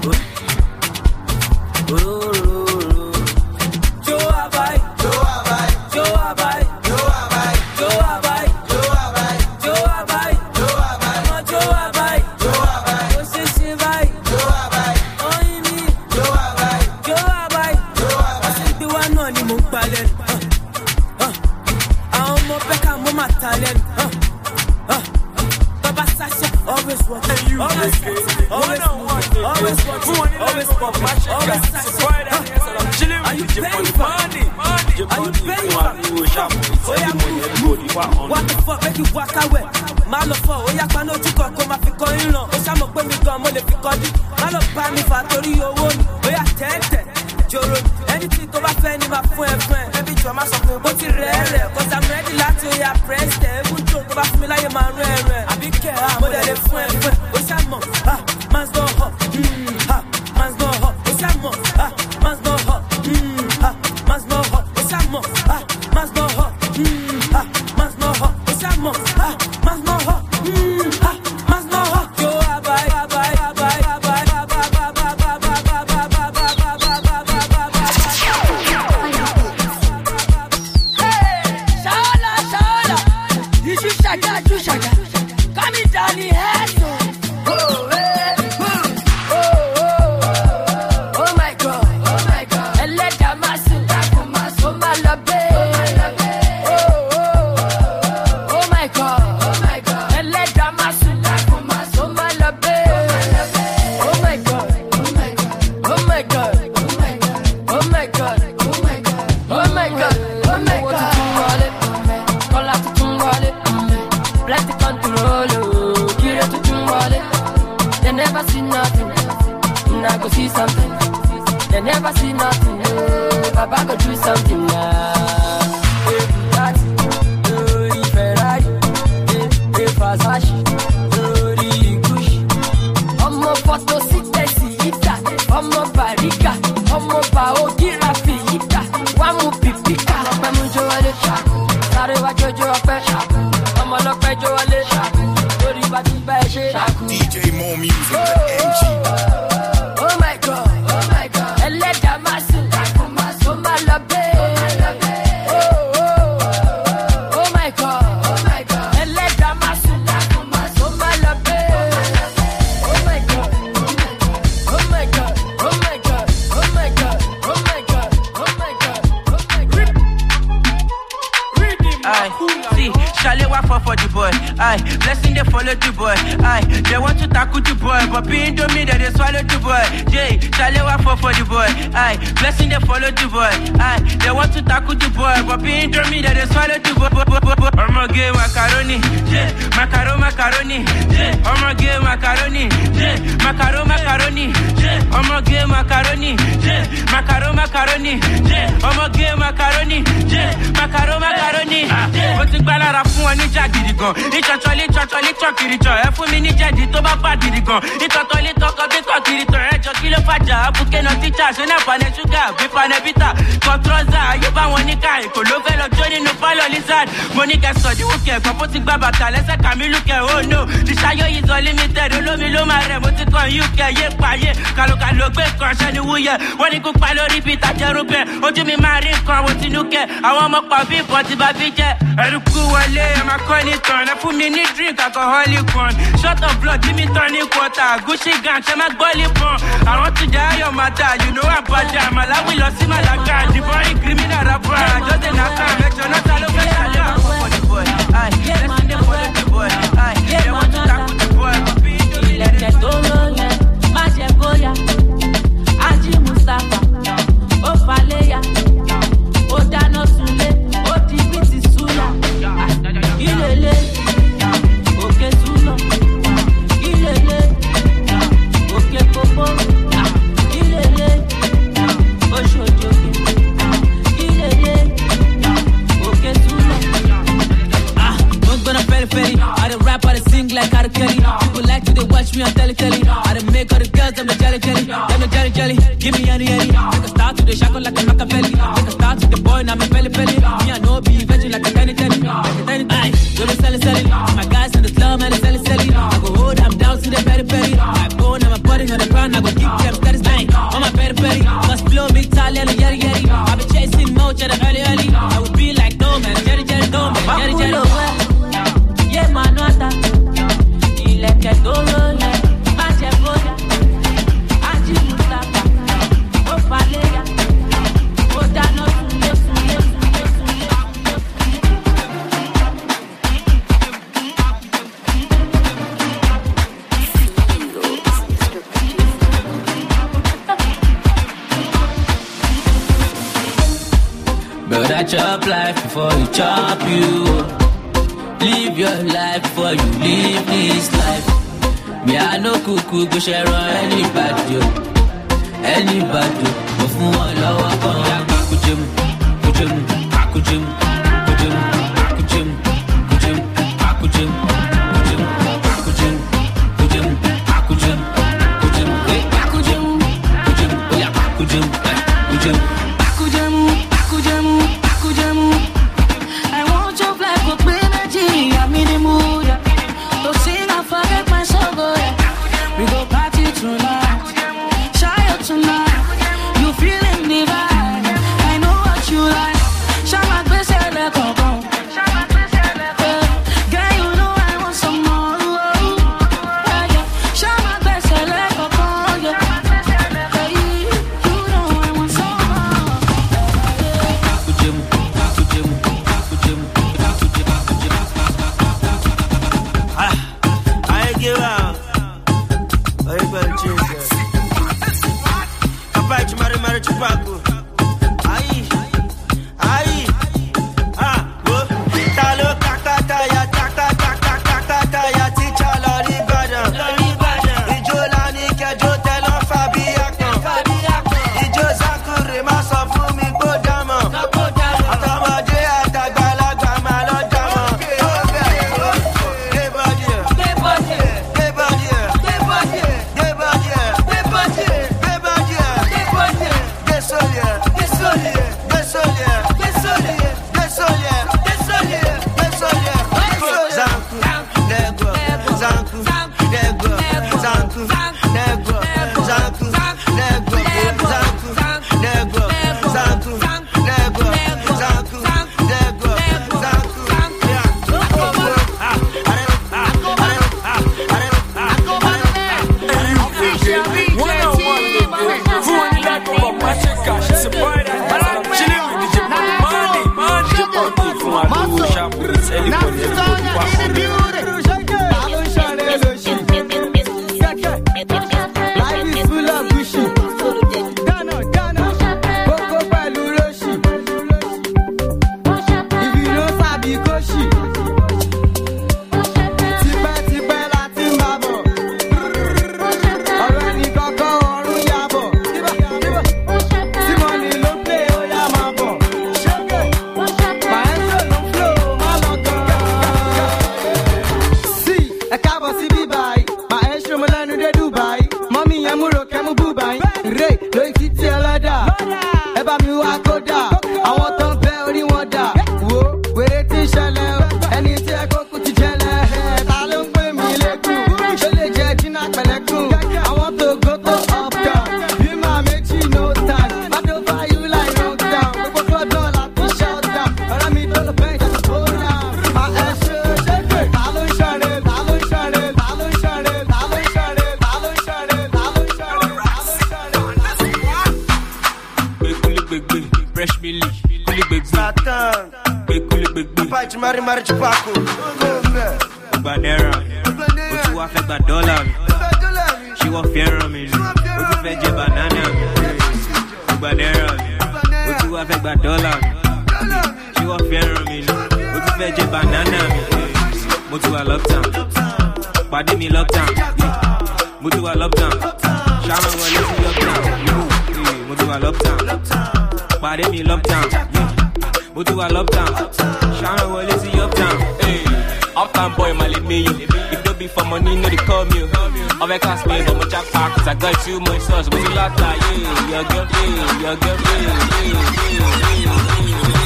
What the fuck make you walk away? Malo for oya pa no tuko ko ma fi ko iran. O sha mo pe mi gan mo le fi kojú. Malo pa mi fa torí owó ni. Oya tete joro. Anything tó bá fẹ́ ni ma fún ẹ fún ẹ. Baby jọ ma sọ pé bó ti rẹ̀ rẹ̀. Cause I'm ready láti oya press tẹ̀. Egun tó bá fún mi láyé máa rẹ̀ rẹ̀. Àbí kẹ̀ ha mo dẹ̀ lè fún ẹ fún ẹ. O sha mọ̀ man's don hot. Man's don hot. O sha mọ̀ man's don hot. Man's don hot. O sha mọ̀ man's don hot. Man's no hot, it's a mo. Man's no hot, man's no hot. Yo, abai. Hey, Shaola, you should shaka. Come in down the head, so. Oh, hey, oh my God. And let that massive, oh my love. See something, they never see nothing. Papa go do something now. Bugatti, Ferrari, Versace, Gucci. Omo photo sita, omo barika, omo bao girafi ita. Wamu pipika, wamu joale, sare wa jojo ape, omo lope joale, tori bati bae. DJ More Music, the MG. Aye, blessing they follow the boy. Aye, they want to tackle the boy, but being to me that they swallow the boy. Jay, Shalewa for the boy. Aye, blessing they follow the boy. Aye, they want to tackle the boy, but being to me that they swallow the boy. I'ma get macaroni, Jay, macaroni, Jay, I'ma get macaroni, Jay, macaroni, Jay, I'ma get macaroni, Jay, macaroni, Jay, I'ma get macaroni, Jay, macaroni, Jay. What's the balance of one jaggy gun? Ìtọ̀tọ̀lé tọ̀kìrìtọ̀ ẹ fún mi ní jẹ́jì tó bá pàdìrì gan. Ìtọ̀tọ̀lé tọkọ bí tọ̀kìrìtọ̀ ẹ jọ kí ló fàjà àbúkẹ́ náà tíjà ṣe náà panẹ́ ṣúgà bí panẹ́ bítà. Kọ̀trọ́zà ayé bá wọn níkà èkó ló fẹ́ lọ jó nínú pálọ̀ lizard. Mo ní kẹ́ sọ̀díwù kẹ̀ gbọ́ bó ti gbá bàtà lẹ́sẹ̀ Kàmílù kẹ̀ oh no. Ìṣayọ̀ yìí zọ limited olómi ló máa rẹ̀ mo ti kàn UK yé payé. Kàlùkàlù gbé kan ṣẹ́ ni wúyẹ̀. Wọ́n ní kó pa lórí bí ìtajẹ́rú bẹ́ẹ̀. Ojú mi máa rí nǹkan àwọn tinú kẹ̀. Àwọn ọmọ pa bí ìbọn ti bá fi jẹ́. Ẹ̀rù kú wọlé ẹ̀ máa kọ́ ní tán. Ẹ fún mi ní drink alcoholic one. Shot of blood, give me tonic water. Gucci gang, she my gully pon. I want to die your matter, you know I'm bad. Malawi lost in Malaga. The boy criminal rapper. Just in a time, make sure not all over for the boy. Aye, let's see them follow the boy. Aye, they want to talk with the boy. But be to me, let it go. Maje Goya, Aji Mustafa, Ofaleya, Odano Sule, Otibiti Sula, Ilele. I don't rap, I don't sing like I Kelly. People like to they watch me on telly. I don't make all the girls, I'm the jelly. I'm the jelly. Give me any. Make a start to the shackle like a Machiavelli. Make a start to the boy, now I'm a belly. Me I know be virgin like a tenny. Aye, you're selling. My guys in the slum and the selling. I go hold, I'm down to the petty. I bone, I'm a body. to the ground, I go keep them, that is night. On my berry, must blow me, Italian, yeri. I've been chasing more to the early. I would be like, no man, Jerry, no man, Jerry. Yeah, man, no ata. Il est que dolo, ma chefoya. Aji mutaka, o palega. O dano, But I chop life before you chop you. Live your life before you live this life. Me I no cuckoo go share on anybody. Anybody, go fun one lọ́wọ́ kan. Ya kujem, kujem, kujem, kujem, kujem, kujem, kujem, kujem, kujem, kujem, kujem, kujem, kujem, kujem, oya kujem, kujem. I got too much sauce, but you like that, yeah, your girl, yeah, your girl, yeah.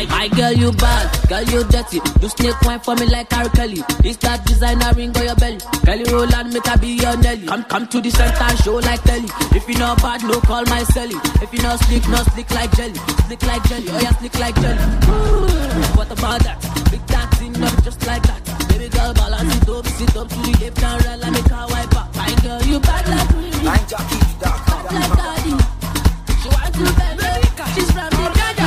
My girl, you bad, girl, you dirty. You snake wine for me like Harry Kelly. It's that designer ring on your belly. Kelly roll and make her be your Nelly. Come to the center and show like Telly. If you not bad, no call my celly. If you not slick like jelly. Slick like jelly, oh yeah, slick like jelly. Ooh, what about that? Big dancing up just like that. Baby girl, balance it up to the left and right like a car wiper. My girl, you bad like me. Bad like daddy. She wants to bend me. She's from the Jaja.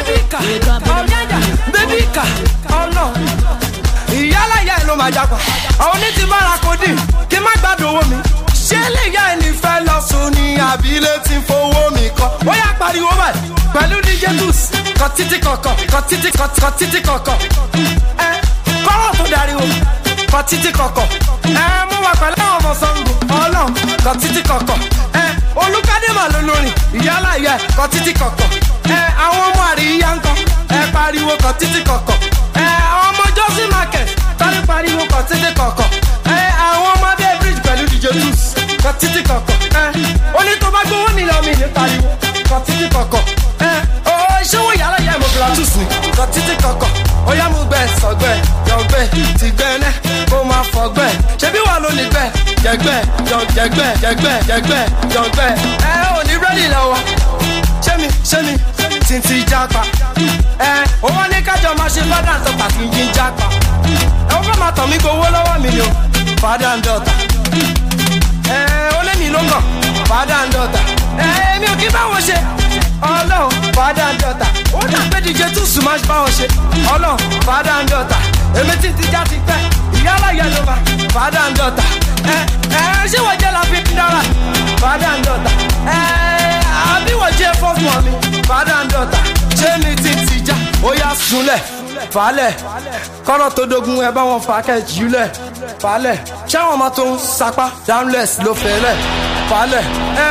Baby car, oh no. Ìyálà ìyá ẹ̀ ló máa jápa. Àwọn ní ti mára kò dín, kí má gbádùn owó mi. Ṣé lè yá ẹni fẹ́ lọ sùn ní àbílẹ̀ tí ń fowó mi kọ́? Ó yá pariwo báyìí pẹ̀lú DJ Boots. Kọ títí kọ̀kọ̀, kọ títí kọ̀kọ̀. Kọ́rọ̀ tó dariwo, kọ títí kọ̀kọ̀. Mo wà pẹ̀lú àwọn ọmọ Sango, ọlọ́run, kọ títí kọ̀kọ̀. Olúkádé mà ló lórin, ìyálà ìyá ẹ̀ kọ títí kọ̀kọ̀. Àwọn ọmọ àríyá ń kọ́, pariwo kọ títí kọ̀kọ̀. Àwọn ọmọ Josie Market, tọ́lú pariwo kọ títí kọ̀kọ̀. Àwọn ọmọ abẹ́ bridge pẹ̀lú DJ Boots, kọ títí kọ̀kọ̀. Oní tó bá gbówó mi lọ mi ní pariwo kọ títí kọ̀kọ̀. Ìṣòwò ìyálà ìyá ìmọ̀ Pilatus ni kọ títí kọ̀kọ̀. Ó yá mú gbẹ sọ̀gbẹ́ yọ̀gbẹ́ ti gbẹ́ náà kó máa fọ̀gbẹ́. Ṣebí wà ló ní gbẹ́ jẹ̀gbẹ́ yọ̀gbẹ́. Ò ní rẹ́dì lọ́wọ́. Ṣé mi tìǹtì jápa. Owó ní kájọ máa ṣe fádà tó pàkì yín jápa. Ó fẹ́ máa tàn mí gbowó lọ́wọ́ mi ni o, fádà ń dọ̀tà. Ó lé mi ló mọ̀, fádà ń dọ̀tà. Èmi ò kí báwọn ṣe, ọlọ́run fádà ń dọ̀tà. Ó dà pé DJ Tusu máa ṣe báwọn ṣe, ọlọ́run fádà ń dọ̀tà. Èmi tìǹtì já ti pẹ́, ìyálà ìyá ló bá fádà ń dọ̀tà. Ṣé wọ́n jẹ́ la fi ń dára, fádà ń dọ̀tà. Àbí wọ́n jẹ́ fọ́ọ̀mù mi, fádà ń dọ̀tà. Ṣé mi tìǹtì já, ó yá súnlẹ̀, fàálẹ̀. Kọ́nà tó dogun ẹ bá wọn fà kẹ́ jùlẹ̀, fàálẹ̀. Ṣé àwọn ọmọ tó ń sapá downless ló fẹ́lẹ̀, fàálẹ̀.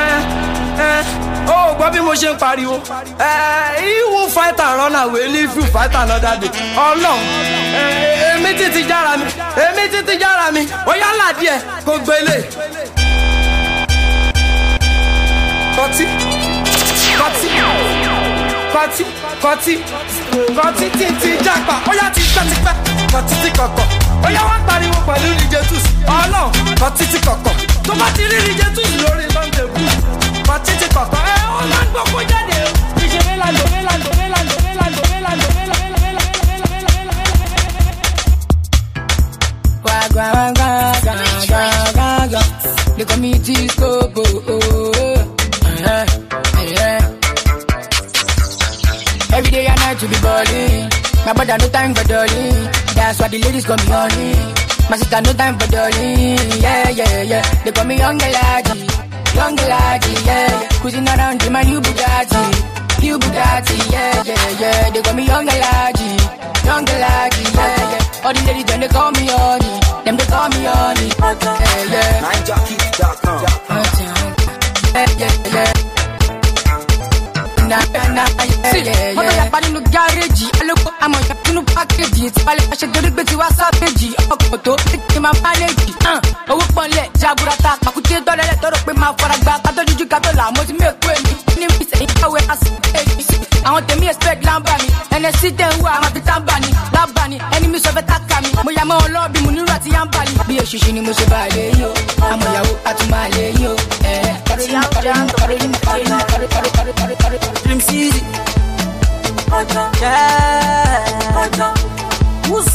Ó gbọ́ bí mo ṣe ń pariwo. Iwu fighter run away, leave you fight another day. Ọlọ́run, èmi títí jára mi, ó yá làdí ẹ̀ kó gbélé. Kọtí títí jápa, ó yá ti pẹ́, kọtí tí kọ̀kọ̀. Ó yá wá pariwo pẹ̀lú DJ Tusu, ọlọ́run kọtí tí kọ̀kọ̀. Tó bá ti rí DJ Tusu lórí Sunday bú, kọtí tí kọ̀kọ̀. Ó máa ń gbọ́ kó jáde o. Ìṣeré lando. The committee scope, every day and night to be balling. My brother no time for dolly. That's why the ladies call me honey. My sister no time for dolly. Yeah. They call me young lady, yeah. Cruising around in my new Bugatti, yeah. They call me young lady, yeah. All the ladies then they call me honey. Them they call me honey, yeah. NineJockey.com. Yeah. Moto ya pani no garage, aloko amo ya tunu package. Ti pale pa se dori gbe ti wa savage. Ọkọ to ti ma manage. Owó pọ́nlẹ̀ jaburata, pakute dọ́lẹ̀ tọrọ pé máa fara gba ká tó juju ká tó là mo ti make way mi. Ní mi se ìkàwé asèjì. Àwọn tèmi expect lamba mi. NSC ten wa ma fi tamba ni, lamba ni. Ẹni mi sọ fẹ́ taka mi. Mo ya mọ́ ọlọ́ọ̀bì mo nílò àti yamba ni. Bí òṣìṣì ni mo ṣe bá lè yín o. Àmọ̀ ìyàwó àtúmọ̀ lè yín o. Caroline. Dream City. Yeah. Who's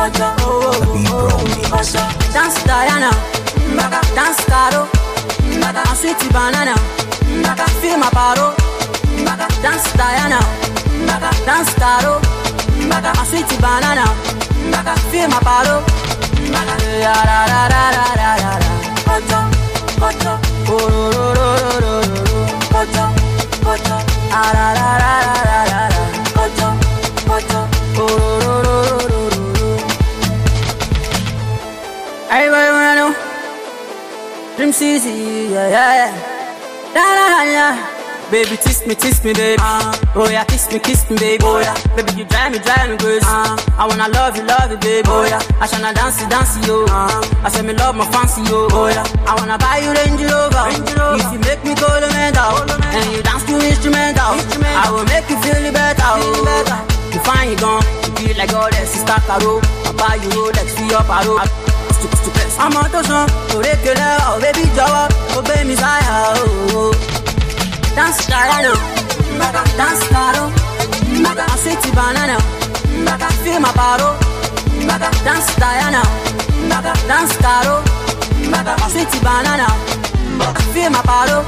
Dance Diana. Dance Caro. I'm sweet banana. Feel my paro. Dance Diana. Dance Caro. I'm sweet banana. Feel my paro. Everybody wanna know Dream City, yeah. Da. Baby, kiss me, baby. Oh yeah, kiss me, baby. Oh yeah, baby, you drive me crazy. I wanna love you, baby. Oh yeah, I shall dance, yo. I say me love my fancy, yo. Oh yeah, I wanna buy you Range Rover. If you make me go to mental, and you dance to instrumental, I will make you feel better. You find caro. Papa, you Rolex for your paro. I'm on the song, regular, oh baby, Jawa, oh baby, Zaya, oh. Dance, Diana, dance, caro. I say to banana, feel my baro. Dance, Diana, dance, caro. I say to banana, feel my baro.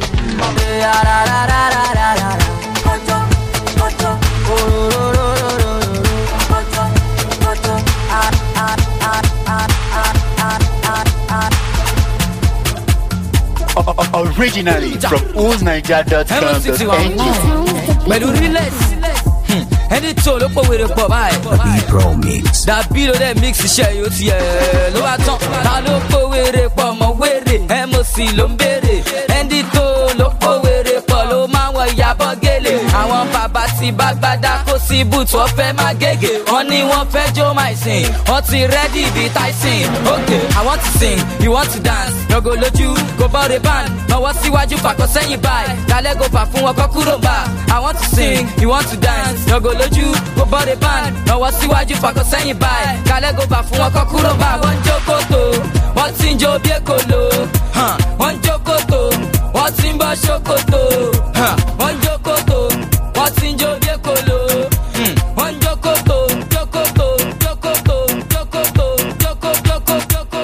Originally from oldniger.com.ng. But ẹni tó ló pọ̀ wèrè pọ̀ báyìí. Pro mix. Dàbí ló dẹ̀ mix iṣẹ́ yóò ti ẹ̀ ló wá tán. Ta ló pọ̀ wèrè pọ̀ mọ̀ wèrè? MOC ló ń béèrè. Ẹni tó ló pọ̀ wèrè pọ̀ ló máa wọ ìyàbọ̀ gèlè. Àwọn bàbá ti bá gbádá kó sí bùtù wọ́n fẹ́ máa gègé. Wọ́n ní wọ́n fẹ́ jó máa sìn. Wọ́n ti rẹ́dì bíi Tyson. Okay, I want to sing, you want to dance. Yọ̀gò lójú, kò bọ́ re band. Lọ́wọ́ síwájú fàkọ́ sẹ́yìn báyìí. Dalẹ́ go fà fún wọn kọ́ kúrò bá. I want to sing, you want to dance. Yọ̀gò lójú kò bọ́dé band lọ́wọ́ síwájú fàkọ́ sẹ́yìn báyìí kálẹ̀ go bá fún wọn kọ́ kúrò bá. wọ́n ń jó kòtò wọ́n ti ń jó bí èkóló wọ́n ń jó kòtò wọ́n ti ń bọ́ ṣòkòtò wọ́n ń jó kòtò wọ́n ti ń jó bí èkóló wọ́n ń jó kòtò jókòtò jókòtò jókòtò jókòtò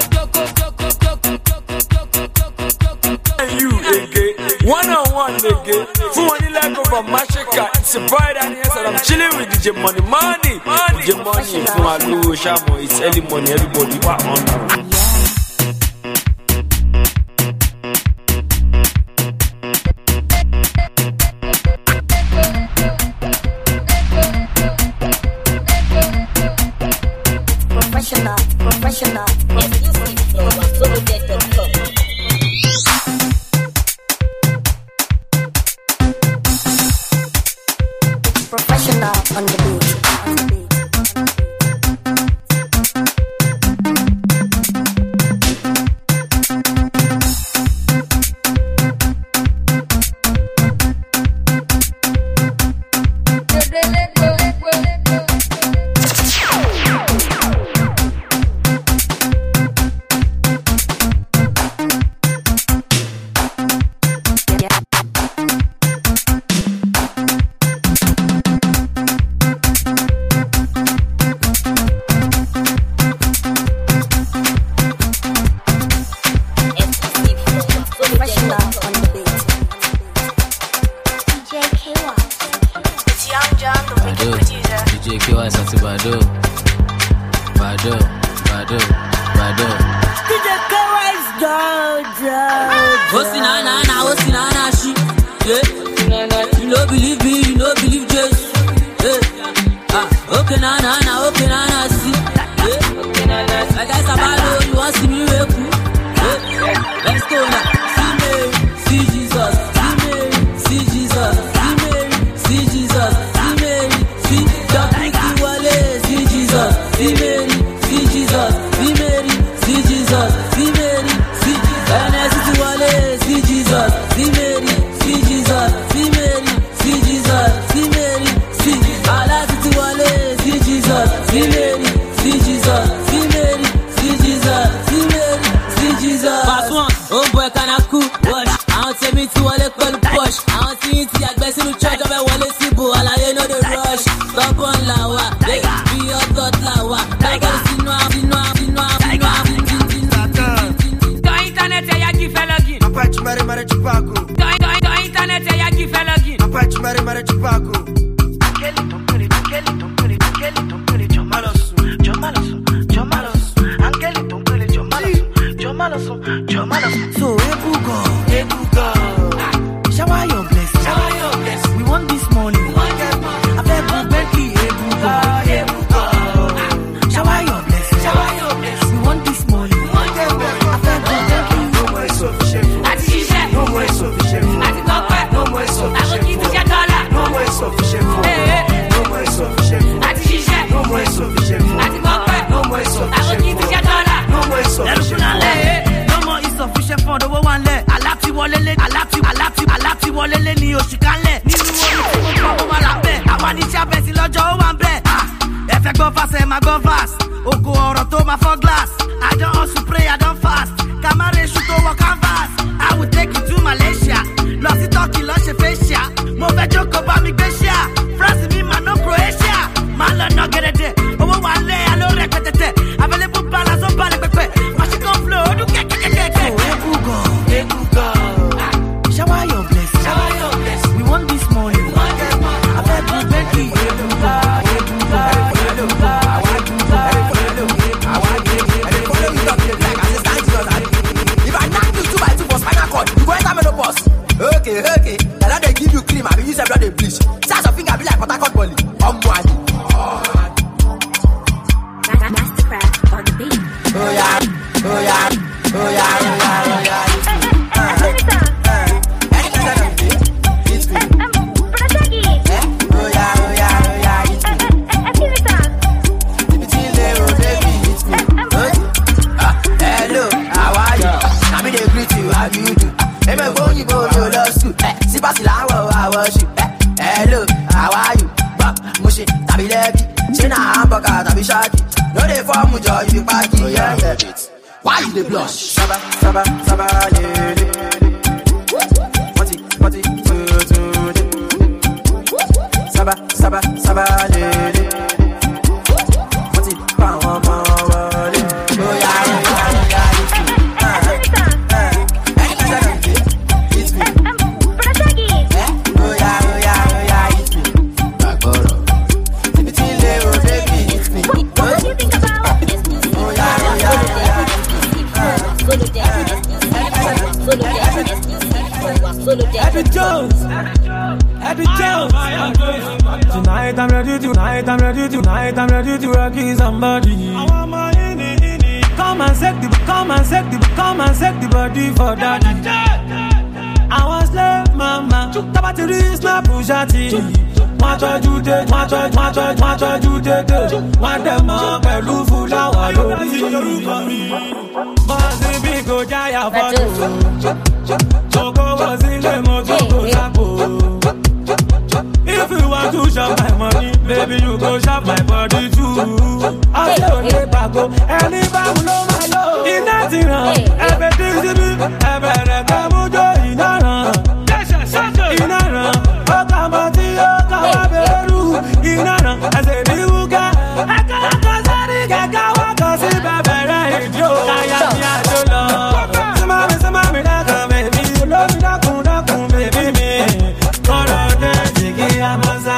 one-on-one again. Fún wọn ní lẹ́gùn from Mashika. It's a boy down here, so I'm chilling with DJ Money. DJ Money fún wa lówó ṣàmọ̀. It's early money, everybody wà on. Professional. Professional on the beat. If I go fast, I go fast. Oko oro to my for glass. I don't also pray, I don't fast. Camera shoot over canvas. I will take you to Malaysia. Lost it talking, lost your fascia. Move joke about me, Gracia. France, me, man, no Croatia. Man, no get it there. Over one lay, I know repetitive. Available balance on balance. Machine flow, do get. Hey, Google. Shower your blessing. Shower your blessing. We want this morning. I've had good Bentley. If I knock you 2 by 2 for spinal cord, you go enter menopause. Okay. Now they give you cream, I be use every day bleach. Size of finger be like Port Bully. Mastercraft on the beat. Oh yeah. Hello, how are you? I mean they greet you, how do you do? Hey, man, go you love school. See, pass it, I worship. Hello, how are you? Bop, mushy, tabi lebi. China hamburger, tabi shaki. No, they form with joy, you party, yeah. Why you the blush? Saba, yeah. Party, Saba, yeah. Party, power. Oh, yeah. Happy Jones. Tonight I'm ready to rock somebody. Come and set the body for daddy. I was slave mama. Tabatiri snap pushati. Matoju de. Want them up pẹ̀lú fúláwà lórí. Bọ́sì bí kò jáyà fọ́tò. Oko was in the motor go. If you want to shop my money, baby you go shop my body too. I say go, anybody know my love. In that wrong, everything's to be. Every come do in a run. Okamati okaberu in a run. I say you got. I can't say that I see bebere idio. I am your love. Somebody that come baby, love that baby me. Koro de jigi amaza.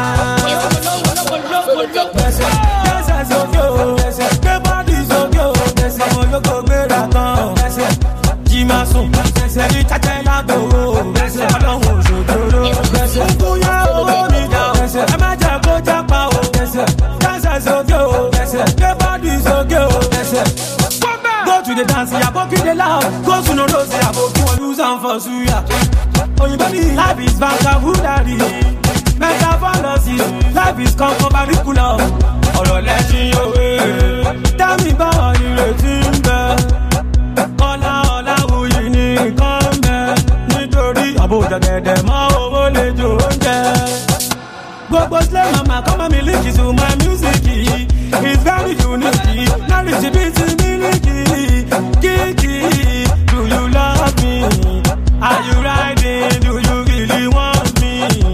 Yes, so yo. The body so yo. Some yo go better come. Jimasun, say it tatela do. Ọlọ́run òṣòjòrò. Ogun ya owó mi dá. Ẹ má jẹ́ kó jápa o. Dancer so yo. The body so yo. Go to the dance, ya boki the loud. Go to no rose, ya boki one use and for suya. Oh, you believe life is vocabulary. Metaphorosis, life is curriculum. Ọ̀rọ̀ lẹ́sìn òwe. Tẹ́mi bá ìrètí ń bẹ. Ọlá wuyì ní nǹkan bẹ. Nítorí àbòjọ̀gẹ̀dẹ̀ mọ́ owó lè jò oúnjẹ. Gbogbo slay mama come and listen to my music. It's very unique. Now it's busy milky. Kiki, do you love me? Are you riding? Do you really want me?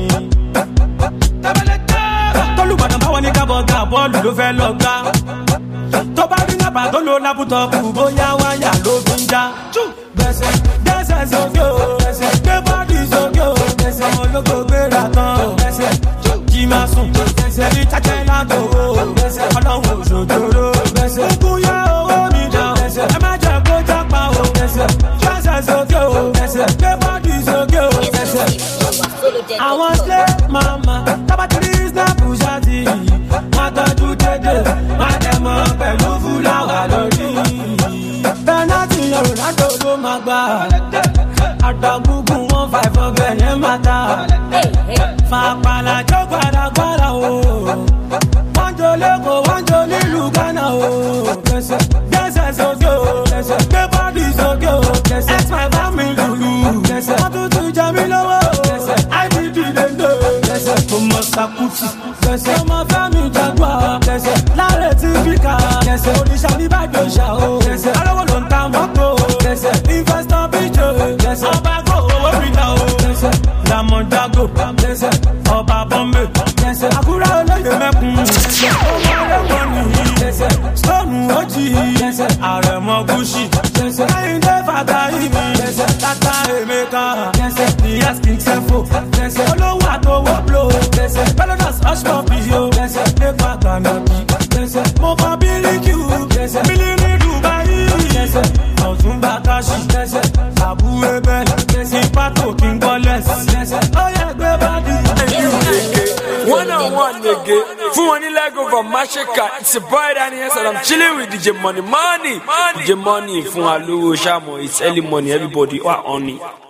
Tọ́lùbọ̀dàn báwọn ní kábọ̀gà bọ́ọ̀lù ló fẹ́ lọ gbá. Tó bá rí nàbà tó lo lápútọ̀pù bóyá wáyà ló fi ń já. Dẹ́sẹ̀ sókè o, gbé bọ́ọ̀dì sókè o, ọmọ ológo gbéra tán o. Jí máa sùn, ní cháchẹ́ látò o, ọlọ́run òṣòjòrò. Ogun yá owó mi dá o, ẹ má jẹ́ kó jápa o. Dẹ́sẹ̀ sókè o, gbé bọ́ọ̀dì sókè o. Àwọn slave mama, tábàtìrí snap ṣáàtì. Wọ́n tọ́jú dédé, wọ́n tẹ̀ mọ́ pẹ̀lú fúláwà lórí. Penalty Ronaldo ló máa gbà. Àdàgùgùn 1-5 ọbẹ̀ yẹn máa ta. Fàpàlà jó gbàdàgbàdà o. Wọ́n jó lẹ́kọ̀ọ́, wọ́n jó nílùú Ghana o. Dẹ́sẹ̀ sókè o, gbé bọ́ọ̀dì sókè o. Ex my family lulu. Wọ́n tún tún jẹ mí lọ́wọ́ o. IBD lè lò. Ọmọ Sakuti, ọmọ Fẹ́mi Jaguar. Diamond Dago, Oba Bombay, Akura Olóyè Mẹ́kun, Ọmọdé Stone Oji, Aremo Gucci, Ayinde Fataimi, Tata Emeka, Nias King Sefo, Olówó àtọwọ́ blow, Pelotas Hush Puppy yo, Lepa Kanabi, Mo fa Biliki, Biliri Dubai, Ọ̀túnba Kashi, Abu Ebel, Sipato King Boles, Oya gbé body. One-on-one, nigga. Fun Lego from Mashika. It's a boy down here, so I'm chilling with DJ Money. DJ Money, Fun Alu, Shamo. It's early money, everybody. What on it?